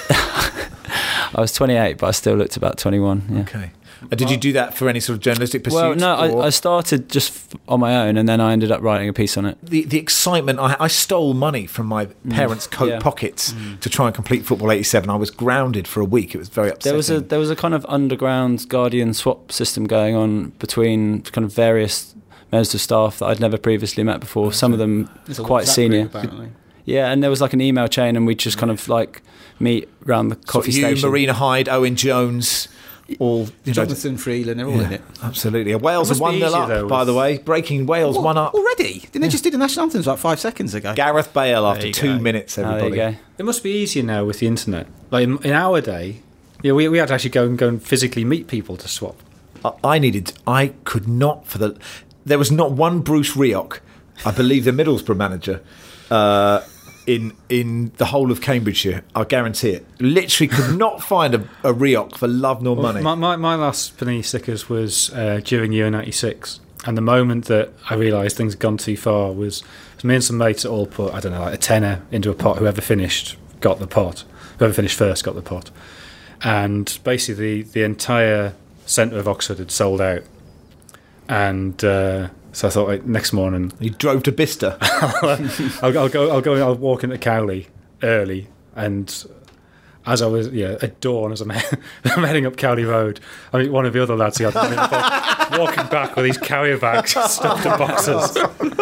I was twenty-eight, but I still looked about twenty-one. Yeah. Okay. Uh, did you do that for any sort of journalistic pursuit? Well, no, or- I, I started just f- on my own, and then I ended up writing a piece on it. the the excitement. I, I stole money from my parents' coat yeah. pockets to try and complete Football eighty-seven. I was grounded for a week. It was very upsetting. There was a there was a kind of underground Guardian swap system going on between kind of various members of staff that I'd never previously met before. Some of them There's a quite WhatsApp senior. group, apparently. Yeah, and there was like an email chain, and we'd just kind of like meet around the Sort coffee of you, station. Marina Hyde, Owen Jones, all you know. Jonathan Freeland, they're all in Yeah, it. absolutely. Wales It have must one be nil easier, up, though, by with- the way. Breaking Wales What, one up. already? Didn't they just do the national anthems like five seconds ago? Gareth Bale after you two go. minutes. Oh, there Everybody. you go. It must be easier now with the internet. Like in, in our day, yeah, we, we had to actually go and go and physically meet people to swap. I, I needed. I could not for the. There was not one Bruce Rioch, I believe the Middlesbrough manager, uh, in in the whole of Cambridgeshire. I guarantee it. Literally could not find a, a Rioch for love nor Well, money. my, my, my last Panini stickers was uh, during Euro ninety-six, and the moment that I realised things had gone too far was, was me and some mates all put, I don't know, like a tenner into a pot. Whoever finished got the pot. Whoever finished first got the pot. And basically the, the entire centre of Oxford had sold out. And uh, so I thought, like, next morning, He drove to Bicester. I'll, I'll go. I'll go. I'll walk into Cowley early, and as I was, yeah, at dawn, as I'm, I'm heading up Cowley Road, I mean, one of the other lads he had in the box, walking back with these carrier bags stuffed in boxes.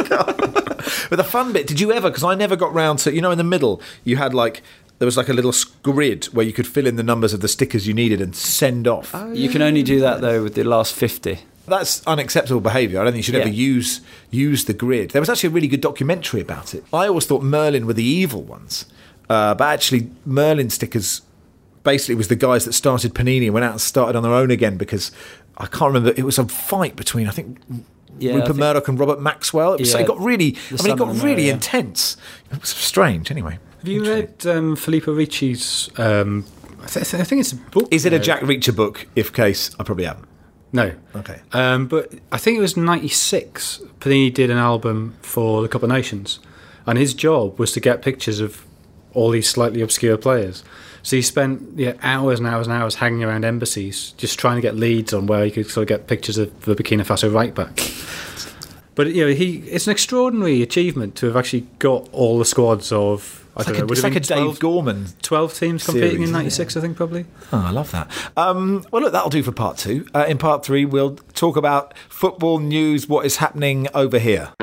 But the fun bit, did you ever? Because I never got round to. You know, in the middle, you had like. There was like a little grid where you could fill in the numbers of the stickers you needed and send off. You can only do that though with the last fifty. That's unacceptable behaviour. I don't think you should Yeah. ever use use the grid. There was actually a really good documentary about it. I always thought Merlin were the evil ones, uh, but actually Merlin stickers basically was the guys that started Panini and went out and started on their own again because I can't remember. It was a fight between I think Yeah, I Rupert think- Murdoch and Robert Maxwell. It, was, Yeah, it got really. the I mean, it Sun got and the really Moon, yeah. intense. It was strange. Anyway, Have you read um, Filippo Ricci's? Um, I, th- I think it's a book. is it a now. Jack Reacher book? If case, I probably haven't. No. Okay. Um, but I think it was ninety-six. Panini did an album for the Cup of Nations, and his job was to get pictures of all these slightly obscure players. So he spent yeah, hours and hours and hours hanging around embassies, just trying to get leads on where he could sort of get pictures of the Burkina Faso right back. But you know, he it's an extraordinary achievement to have actually got all the squads of I It's don't like, know. a, Would it's have like a been Dave twelve, Gorman. twelve teams competing series, in ninety-six, I think, probably. Oh, I love that. Um, well, look, that'll do for part two. Uh, in part three, we'll talk about football news, what is happening over here.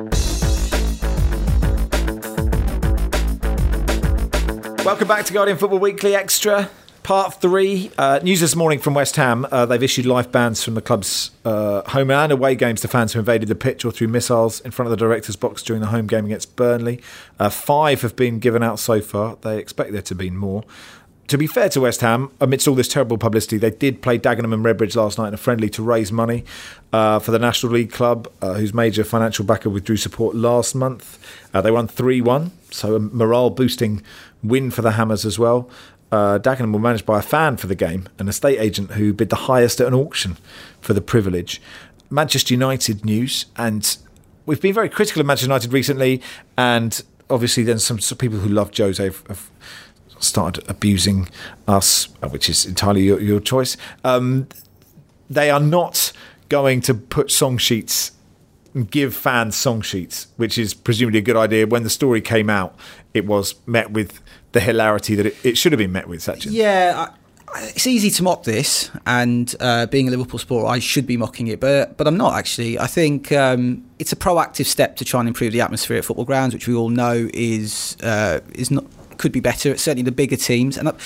Welcome back to Guardian Football Weekly Extra. Part three. Uh, news this morning from West Ham. Uh, they've issued life bans from the club's uh, home and away games to fans who invaded the pitch or threw missiles in front of the director's box during the home game against Burnley. Uh, five have been given out so far. They expect there to be more. To be fair to West Ham, amidst all this terrible publicity, they did play Dagenham and Redbridge last night in a friendly to raise money uh, for the National League club, uh, whose major financial backer withdrew support last month. Uh, they won three one, so a morale-boosting win for the Hammers as well. Uh, Dagenham were managed by a fan for the game, an estate agent who bid the highest at an auction for the privilege. Manchester United news, and we've been very critical of Manchester United recently, and obviously then some, some people who love Jose have, have started abusing us, which is entirely your, your choice. Um, they are not going to put song sheets and give fans song sheets, which is presumably a good idea. When the story came out, it was met with the hilarity that it, it should have been met with, Sachin. Yeah, I, it's easy to mock this, and uh, being a Liverpool supporter, I should be mocking it, but but I'm not actually. I think um, it's a proactive step to try and improve the atmosphere at football grounds, which we all know is uh, is not could be better. It's certainly the bigger teams, and I,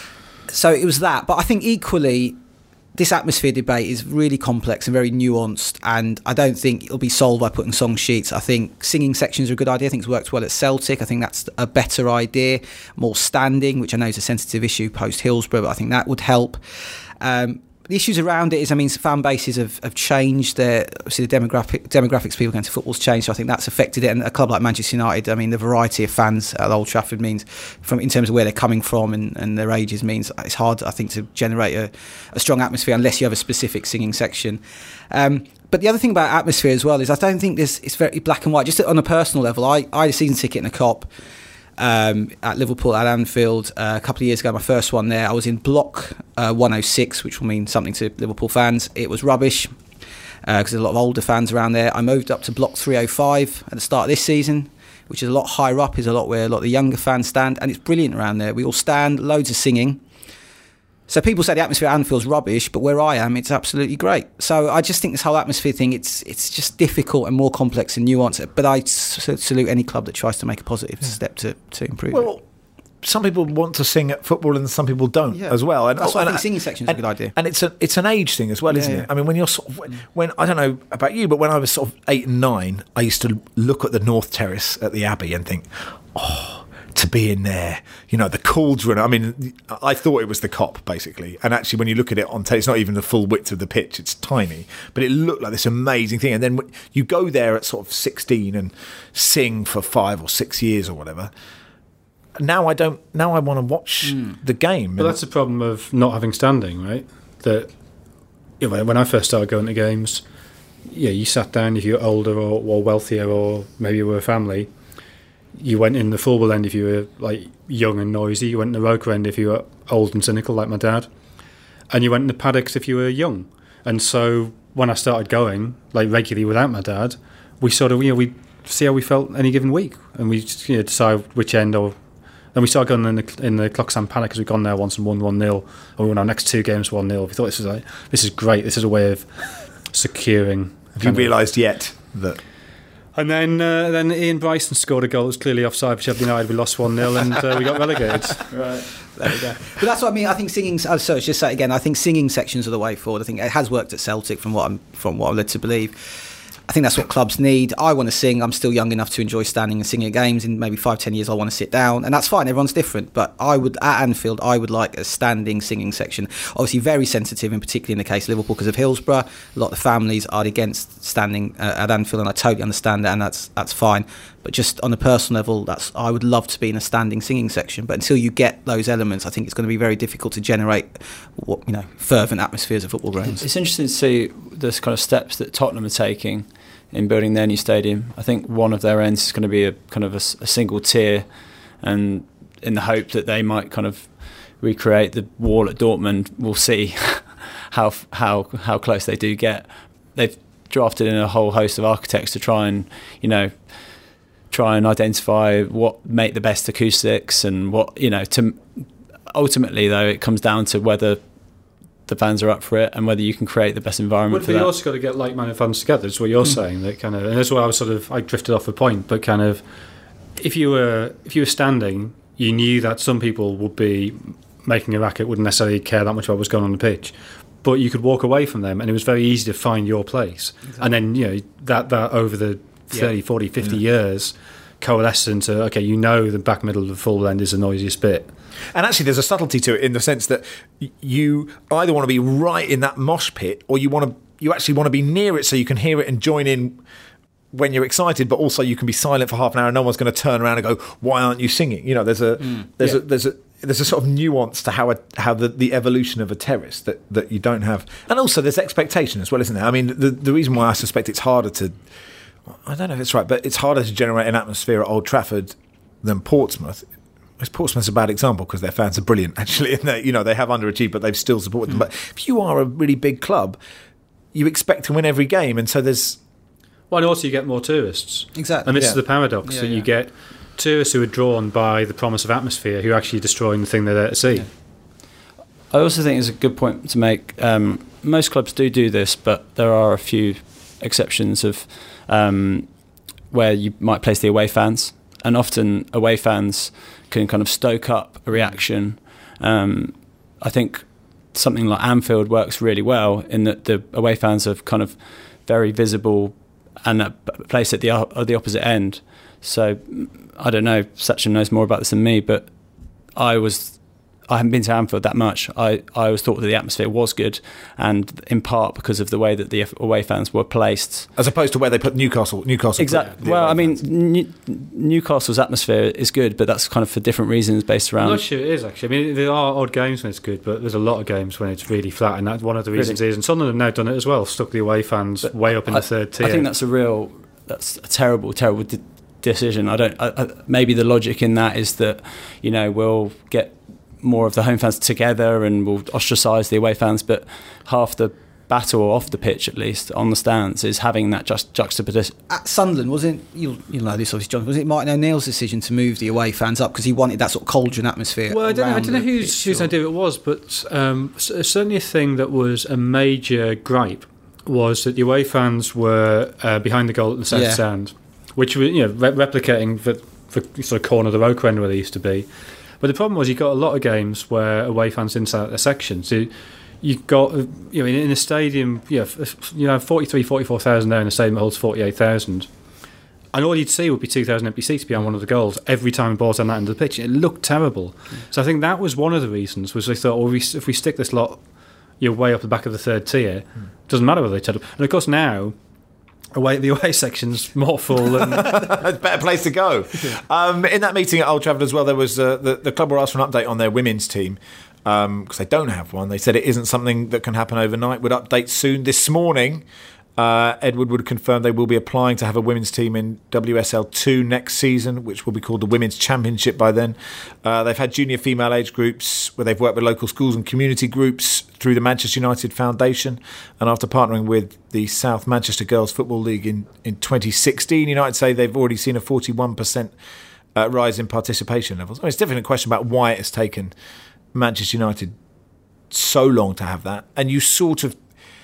so it was that. But I think equally, this atmosphere debate is really complex and very nuanced, and I don't think it'll be solved by putting song sheets. I think singing sections are a good idea. I think it's worked well at Celtic. I think that's a better idea. More standing, which I know is a sensitive issue post Hillsborough, but I think that would help. Um, the issues around it is, I mean, fan bases have, have changed. They're, obviously, the demographic demographics of people going to football's changed, so I think that's affected it. And a club like Manchester United, I mean, the variety of fans at Old Trafford means, from in terms of where they're coming from and, and their ages, means it's hard, I think, to generate a, a strong atmosphere unless you have a specific singing section. Um, but the other thing about atmosphere as well is I don't think this it's very black and white. Just on a personal level, I, I had a season ticket in a cop Um, at Liverpool at Anfield uh, a couple of years ago, my first one there. I was in block uh, one oh six, which will mean something to Liverpool fans. It was rubbish because uh, there's a lot of older fans around there. I moved up to block three oh five at the start of this season, which is a lot higher up, is a lot where a lot of the younger fans stand, and it's brilliant around there. We all stand, loads of singing. So people say the atmosphere at Anfield's rubbish, but where I am, it's absolutely great. So I just think this whole atmosphere thing, it's it's just difficult and more complex and nuanced. But I salute any club that tries to make a positive yeah. step to, to improve well, it. Some people want to sing at football and some people don't yeah. as well. And, That's why and, I think singing sections and, is a good idea. And it's a it's an age thing as well, isn't yeah, it? yeah. I mean, when you're sort of, when I don't know about you, but when I was sort of eight and nine, I used to look at the North Terrace at the Abbey and think, oh, to be in there, you know, the cauldron. I mean, I thought it was the Kop, basically. And actually, when you look at it on tape, it's not even the full width of the pitch. It's tiny. But it looked like this amazing thing. And then you go there at sort of sixteen and sing for five or six years or whatever. Now I don't. Now I want to watch mm. the game. But that's the problem of not having standing, right? That you know, when I first started going to games, yeah, you sat down if you were older or, or wealthier, or maybe you were a family. You went in the football end if you were like young and noisy. You went in the Roker end if you were old and cynical, like my dad. And you went in the paddocks if you were young. And so when I started going like regularly without my dad, we sort of you know we see how we felt any given week, and we you know, decide which end. Or then we started going in the in the Clocksand paddock because we'd gone there once and won one nil, or we won our next two games one nil. We thought this was like this is great. This is a way of securing. Have you realised yet that? And then uh, then Ian Bryson scored a goal that was clearly offside for Sheffield United. We lost one nil and uh, we got relegated. Right, there we go. But that's what I mean. I think singing. Oh, sorry, just say it again. I think singing sections are the way forward. I think it has worked at Celtic from what I'm from what I'm led to believe. I think that's what clubs need. I want to sing. I'm still young enough to enjoy standing and singing at games. In maybe five, ten years, I want to sit down, and that's fine. Everyone's different. But I would at Anfield, I would like a standing singing section. Obviously, very sensitive, and particularly in the case of Liverpool because of Hillsborough. A lot of the families are against standing uh, at Anfield, and I totally understand that, and that's that's fine. But just on a personal level, that's I would love to be in a standing singing section. But until you get those elements, I think it's going to be very difficult to generate what you know fervent atmospheres of football grounds. It's interesting to see this kind of steps that Tottenham are taking in building their new stadium. I think one of their ends is going to be a kind of a, a single tier, and in the hope that they might kind of recreate the wall at Dortmund. We'll see how how how close they do get. They've drafted in a whole host of architects to try and you know try and identify what make the best acoustics and what, you know, to ultimately though it comes down to whether the fans are up for it and whether you can create the best environment well, for you that. also got to get like-minded fans together. Is what you're mm. saying. That kind of, and that's why I was sort of I drifted off a point, but kind of if you were if you were standing, you knew that some people would be making a racket, wouldn't necessarily care that much about what's going on the pitch, but you could walk away from them, and it was very easy to find your place. Exactly. And then you know that that over the thirty, yeah. forty, fifty yeah. years coalesced into okay, you know the back middle of the full end is the noisiest bit. And actually there's a subtlety to it in the sense that you either want to be right in that mosh pit or you want to you actually want to be near it so you can hear it and join in when you're excited, but also you can be silent for half an hour and no one's going to turn around and go, why aren't you singing? You know, there's a mm, there's yeah. a there's a there's a sort of nuance to how a, how the, the evolution of a terrace that, that you don't have. And also there's expectation as well, isn't there? I mean, the the reason why I suspect it's harder to I don't know if it's right, but it's harder to generate an atmosphere at Old Trafford than Portsmouth. Portsmouth's a bad example because their fans are brilliant, actually, and they, you know, they have underachieved, but they've still supported them. But if you are a really big club, you expect to win every game, and so there's. Well, and also you get more tourists. Exactly, and this yeah. is the paradox yeah, that yeah. you get tourists who are drawn by the promise of atmosphere, who are actually destroying the thing they're there to see. Yeah. I also think it's a good point to make. Um, most clubs do do this, but there are a few exceptions of um, where you might place the away fans, and often away fans can kind of stoke up a reaction. Um, I think something like Anfield works really well in that the away fans are kind of very visible and placed at the at the opposite end. So I don't know, Sachin knows more about this than me, but I was I haven't been to Anfield that much. I, I always thought that the atmosphere was good, and in part because of the way that the away fans were placed, as opposed to where they put Newcastle. Newcastle. Exactly. Well, I mean, New, Newcastle's atmosphere is good, but that's kind of for different reasons based around. I'm not sure it is actually. I mean, there are odd games when it's good, but there's a lot of games when it's really flat, and that's one of the reasons really? is. And Sunderland have now done it as well. Stuck the away fans but way up in I, the third tier. I think that's a real, that's a terrible, terrible de- decision. I don't. I, I, maybe the logic in that is that, you know, we'll get more of the home fans together and we'll ostracise the away fans, but half the battle off the pitch, at least on the stands, is having that just juxtaposition. At Sunderland, wasn't you? You know this obviously, John. Was it Martin O'Neill's decision to move the away fans up because he wanted that sort of cauldron atmosphere? Well, I don't know. I don't know whose whose idea it was, but um, certainly a thing that was a major gripe was that the away fans were uh, behind the goal at the south yeah. stand, which was, you know, re- replicating the, the sort of corner of the road end where they used to be. But the problem was you got a lot of games where away fans didn't sell out their section. So you got, you know, in, in a stadium, you know, you know, forty-three, forty-four thousand there in a stadium that holds forty-eight thousand. And all you'd see would be two thousand empty seats behind one of the goals every time the ball's on that end of the pitch. It looked terrible. Mm. So I think that was one of the reasons, was they thought, well, we, if we stick this lot, you're way up the back of the third tier, mm. doesn't matter whether they turn up. And of course now, away the away section's more full and a better place to go. Um, in that meeting at Old Trafford as well, there was uh, the, the club were asked for an update on their women's team because um, they don't have one. They said it isn't something that can happen overnight. Would update soon. This morning, uh, Edward would confirm they will be applying to have a women's team in W S L two next season, which will be called the Women's Championship by then. Uh, they've had junior female age groups where they've worked with local schools and community groups through the Manchester United Foundation, and after partnering with the South Manchester Girls Football League in, in twenty sixteen, United say they've already seen a forty-one percent uh, rise in participation levels. I mean, it's definitely a question about why it has taken Manchester United so long to have that, and you sort of,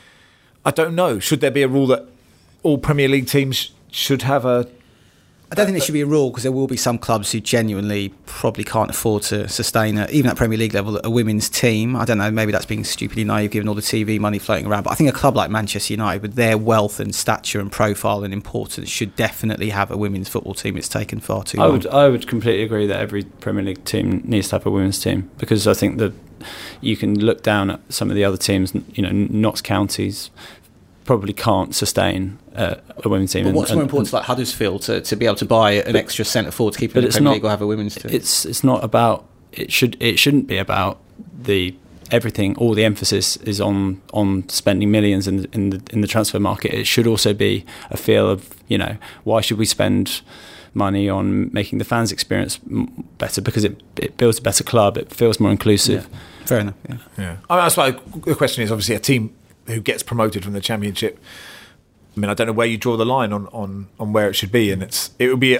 I don't know, should there be a rule that all Premier League teams should have a... I don't think there should be a rule, because there will be some clubs who genuinely probably can't afford to sustain, a, even at Premier League level, a women's team. I don't know, maybe that's being stupidly naive given all the T V money floating around, but I think a club like Manchester United, with their wealth and stature and profile and importance, should definitely have a women's football team. It's taken far too long. I would, I would completely agree that every Premier League team needs to have a women's team, because I think that you can look down at some of the other teams, you know, Notts Counties probably can't sustain uh, a women's team. But what's and, more important, like Huddersfield, to, to be able to buy an but, extra centre forward to keep in the Premier not, League or have a women's team? It's it's not about it should it shouldn't be about the everything. All the emphasis is on on spending millions in the, in the in the transfer market. It should also be a feel of, you know, why should we spend money on making the fans' experience better, because it it builds a better club. It feels more inclusive. Yeah. Fair enough. Yeah. yeah. I mean, that's why the question is obviously a team who gets promoted from the Championship. I mean, I don't know where you draw the line on, on, on where it should be, and it's it would be. Uh,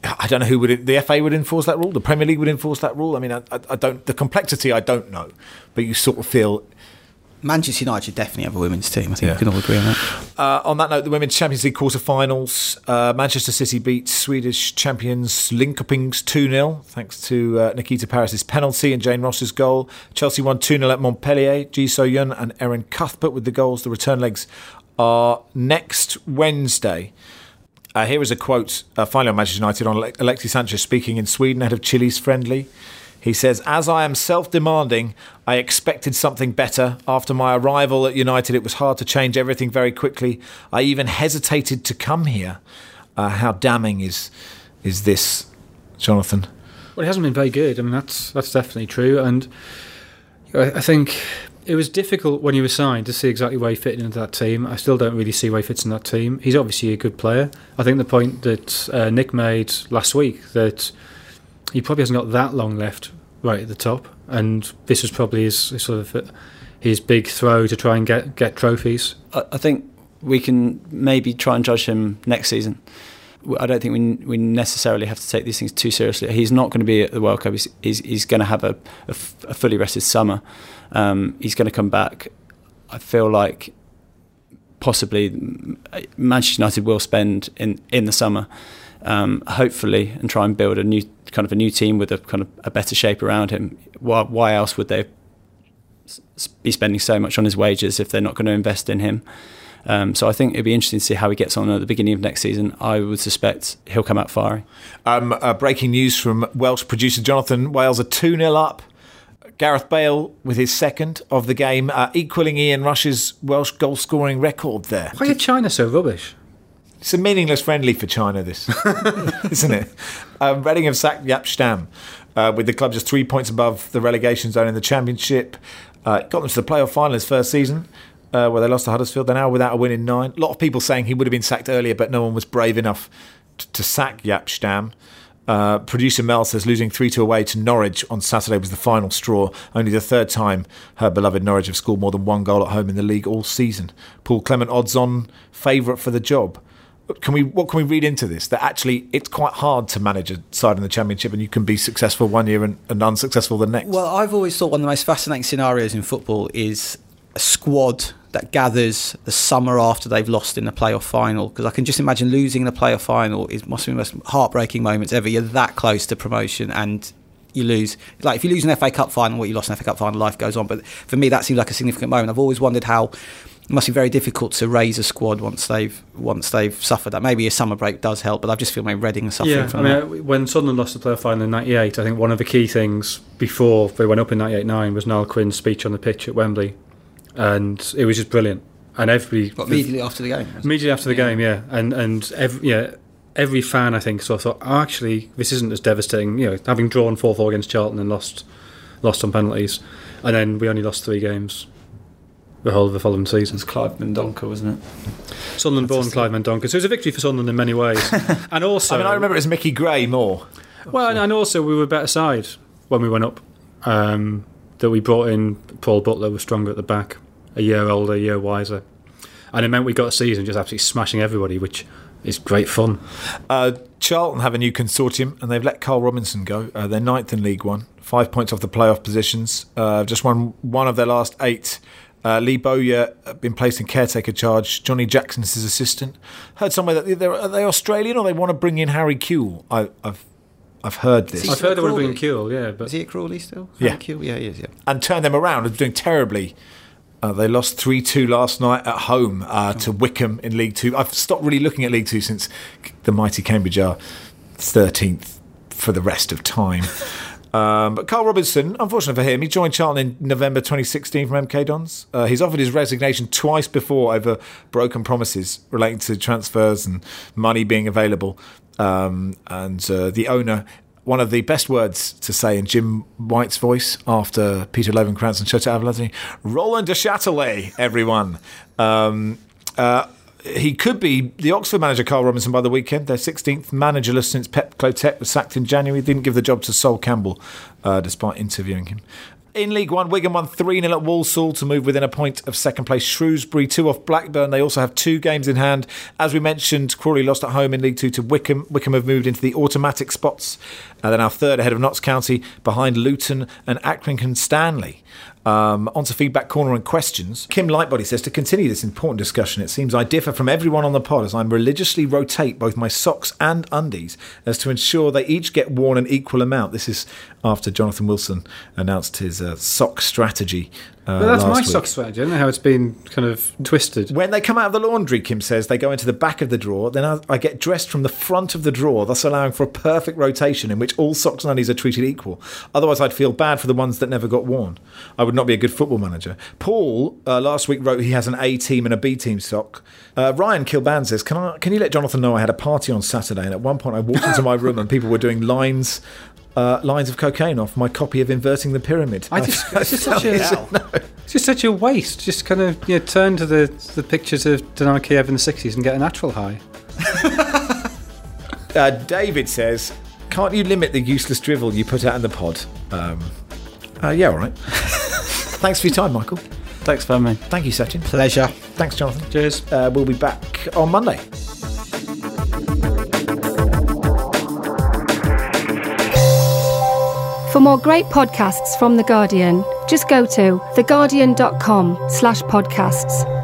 I don't know who would. The F A would enforce that rule. The Premier League would enforce that rule. I mean, I, I, I don't. The complexity, I don't know, but you sort of feel. Manchester United definitely have a women's team. I think Yeah. we can all agree on that. Uh, on that note, the Women's Champions League quarter-finals. Uh, Manchester City beat Swedish champions Linköpings two nil, thanks to uh, Nikita Paris' penalty and Jane Ross's goal. Chelsea won two nil at Montpellier. Ji So-yun and Erin Cuthbert with the goals. The return legs are next Wednesday. Uh, here is a quote, uh, finally on Manchester United, on Alexis Sanchez speaking in Sweden ahead of Chile's friendly. He says, "As I am self-demanding, I expected something better. After my arrival at United, it was hard to change everything very quickly. I even hesitated to come here." Uh, how damning is is this, Jonathan? Well, it hasn't been very good. I mean, that's that's definitely true. And I, I think it was difficult when he was signed to see exactly where he fit into that team. I still don't really see where he fits in that team. He's obviously a good player. I think the point that uh, Nick made last week, that he probably hasn't got that long left right at the top, and this was probably his, his sort of his big throw to try and get get trophies. I, I think we can maybe try and judge him next season. I don't think we we necessarily have to take these things too seriously. He's not going to be at the World Cup. He's he's, he's going to have a, a, a fully rested summer. Um, he's going to come back. I feel like possibly Manchester United will spend in, in the summer, um, hopefully, and try and build a new kind of a new team with a kind of a better shape around him. Why, why else would they be spending so much on his wages if they're not going to invest in him? Um, so I think it'd be interesting to see how he gets on at the beginning of next season. I would suspect he'll come out firing. Um, uh, breaking news from Welsh producer Jonathan: Wales are two nil up. Gareth Bale with his second of the game, uh, equalling Ian Rush's Welsh goal-scoring record there. Why are China so rubbish? It's a meaningless friendly for China, this, isn't it? Um, Reading have sacked Jaap Stam, uh, with the club just three points above the relegation zone in the Championship. Uh, got them to the playoff final his first season, uh, where they lost to Huddersfield. They're now without a win in nine. A lot of people saying he would have been sacked earlier, but no one was brave enough t- to sack Jaap Stam. Uh, producer Mel says losing three two away to Norwich on Saturday was the final straw. Only the third time her beloved Norwich have scored more than one goal at home in the league all season. Paul Clement, odds-on favourite for the job. Can we? What can we read into this? That actually it's quite hard to manage a side in the Championship, and you can be successful one year and, and unsuccessful the next. Well, I've always thought one of the most fascinating scenarios in football is a squad that gathers the summer after they've lost in the playoff final, because I can just imagine losing in the playoff final is must be the most heartbreaking moments ever. You're that close to promotion and you lose. Like if you lose an F A Cup final, well, you lost an F A Cup final, life goes on. But for me, that seems like a significant moment. I've always wondered how it must be very difficult to raise a squad once they've once they've suffered that. Maybe a summer break does help, but I just feel maybe Reading are suffering yeah, from I that. mean, when Sunderland lost the playoff final in ninety-eight, I think one of the key things before they went up in ninety-eight nine was Niall Quinn's speech on the pitch at Wembley, and it was just brilliant. And every What, immediately after the game? immediately after the Yeah. game, yeah, and and every yeah. Every fan, I think, sort of thought, oh, actually, this isn't as devastating. You know, having drawn four four against Charlton and lost lost on penalties, and then we only lost three games the whole of the following season. It's Clive Mendonca, wasn't it? Sunderland born Clive Mendonca. So it was a victory for Sunderland in many ways. And also, I mean, I remember it was Mickey Gray more. well, and, and also we were a better side when we went up. Um, that we brought in Paul Butler was stronger at the back, a year older, a year wiser, and it meant we got a season just absolutely smashing everybody, which is great fun. Uh, Charlton have a new consortium and they've let Carl Robinson go. Uh, they're ninth in League One, five points off the playoff positions. Uh, just won one of their last eight. Uh, Lee Bowyer been placed in caretaker charge. Johnny Jackson is his assistant. Heard somewhere that they're are they Australian or they want to bring in Harry Kewell. I, I've I've heard this. Is he I've heard they were Crawley? being Kewell, yeah, but Is he at Crawley still? Yeah. Harry Kewell? Yeah, he is, yeah. And turn them around. They're doing terribly. Uh, they lost three two last night at home uh, to Wickham in League Two. I've stopped really looking at League Two since the mighty Cambridge are thirteenth for the rest of time. Um, but Carl Robinson, unfortunately for him, he joined Charlton in November twenty sixteen from M K Dons. Uh, he's offered his resignation twice before over broken promises relating to transfers and money being available. Um, and uh, the owner, one of the best words to say in Jim White's voice after Peter Lovenkrantz and Chota Avellazzi, Roland de Châtelet, everyone. Um, uh, he could be the Oxford manager, Carl Robinson, by the weekend. Their sixteenth managerless since Pep Clotet was sacked in January. Didn't give the job to Sol Campbell, uh, despite interviewing him. In League One, Wigan won three nil at Walsall to move within a point of second place. Shrewsbury two off Blackburn. They also have two games in hand. As we mentioned, Crawley lost at home in League Two to Wickham. Wickham have moved into the automatic spots. Uh, they're now third ahead of Notts County, behind Luton and Accrington Stanley. Um, on to feedback corner and questions. Kim Lightbody says, to continue this important discussion, it seems I differ from everyone on the pod as I religiously rotate both my socks and undies as to ensure they each get worn an equal amount. This is after Jonathan Wilson announced his uh, sock strategy. Uh, well, that's last my week. sock strategy. I don't know how it's been kind of twisted. When they come out of the laundry, Kim says, they go into the back of the drawer. Then I, I get dressed from the front of the drawer, thus allowing for a perfect rotation in which all socks and undies are treated equal. Otherwise, I'd feel bad for the ones that never got worn. I would not be a good football manager. Paul uh, last week wrote he has an A team and a B team sock. Uh, Ryan Kilban says, can I? Can you let Jonathan know I had a party on Saturday and at one point I walked into my room and people were doing lines... Uh, lines of cocaine off my copy of Inverting the Pyramid. I just, it's just such a, no. It's just such a waste. Just kind of you know, turn to the the pictures of Danana Kiev in the sixties and get a natural high. uh, David says, can't you limit the useless drivel you put out in the pod? Um, uh, yeah, all right. Thanks for your time, Michael. Thanks for having me. Thank you, Sachin. Pleasure. Thanks, Jonathan. Cheers. Uh, we'll be back on Monday. For more great podcasts from The Guardian, just go to theguardian.com slash podcasts.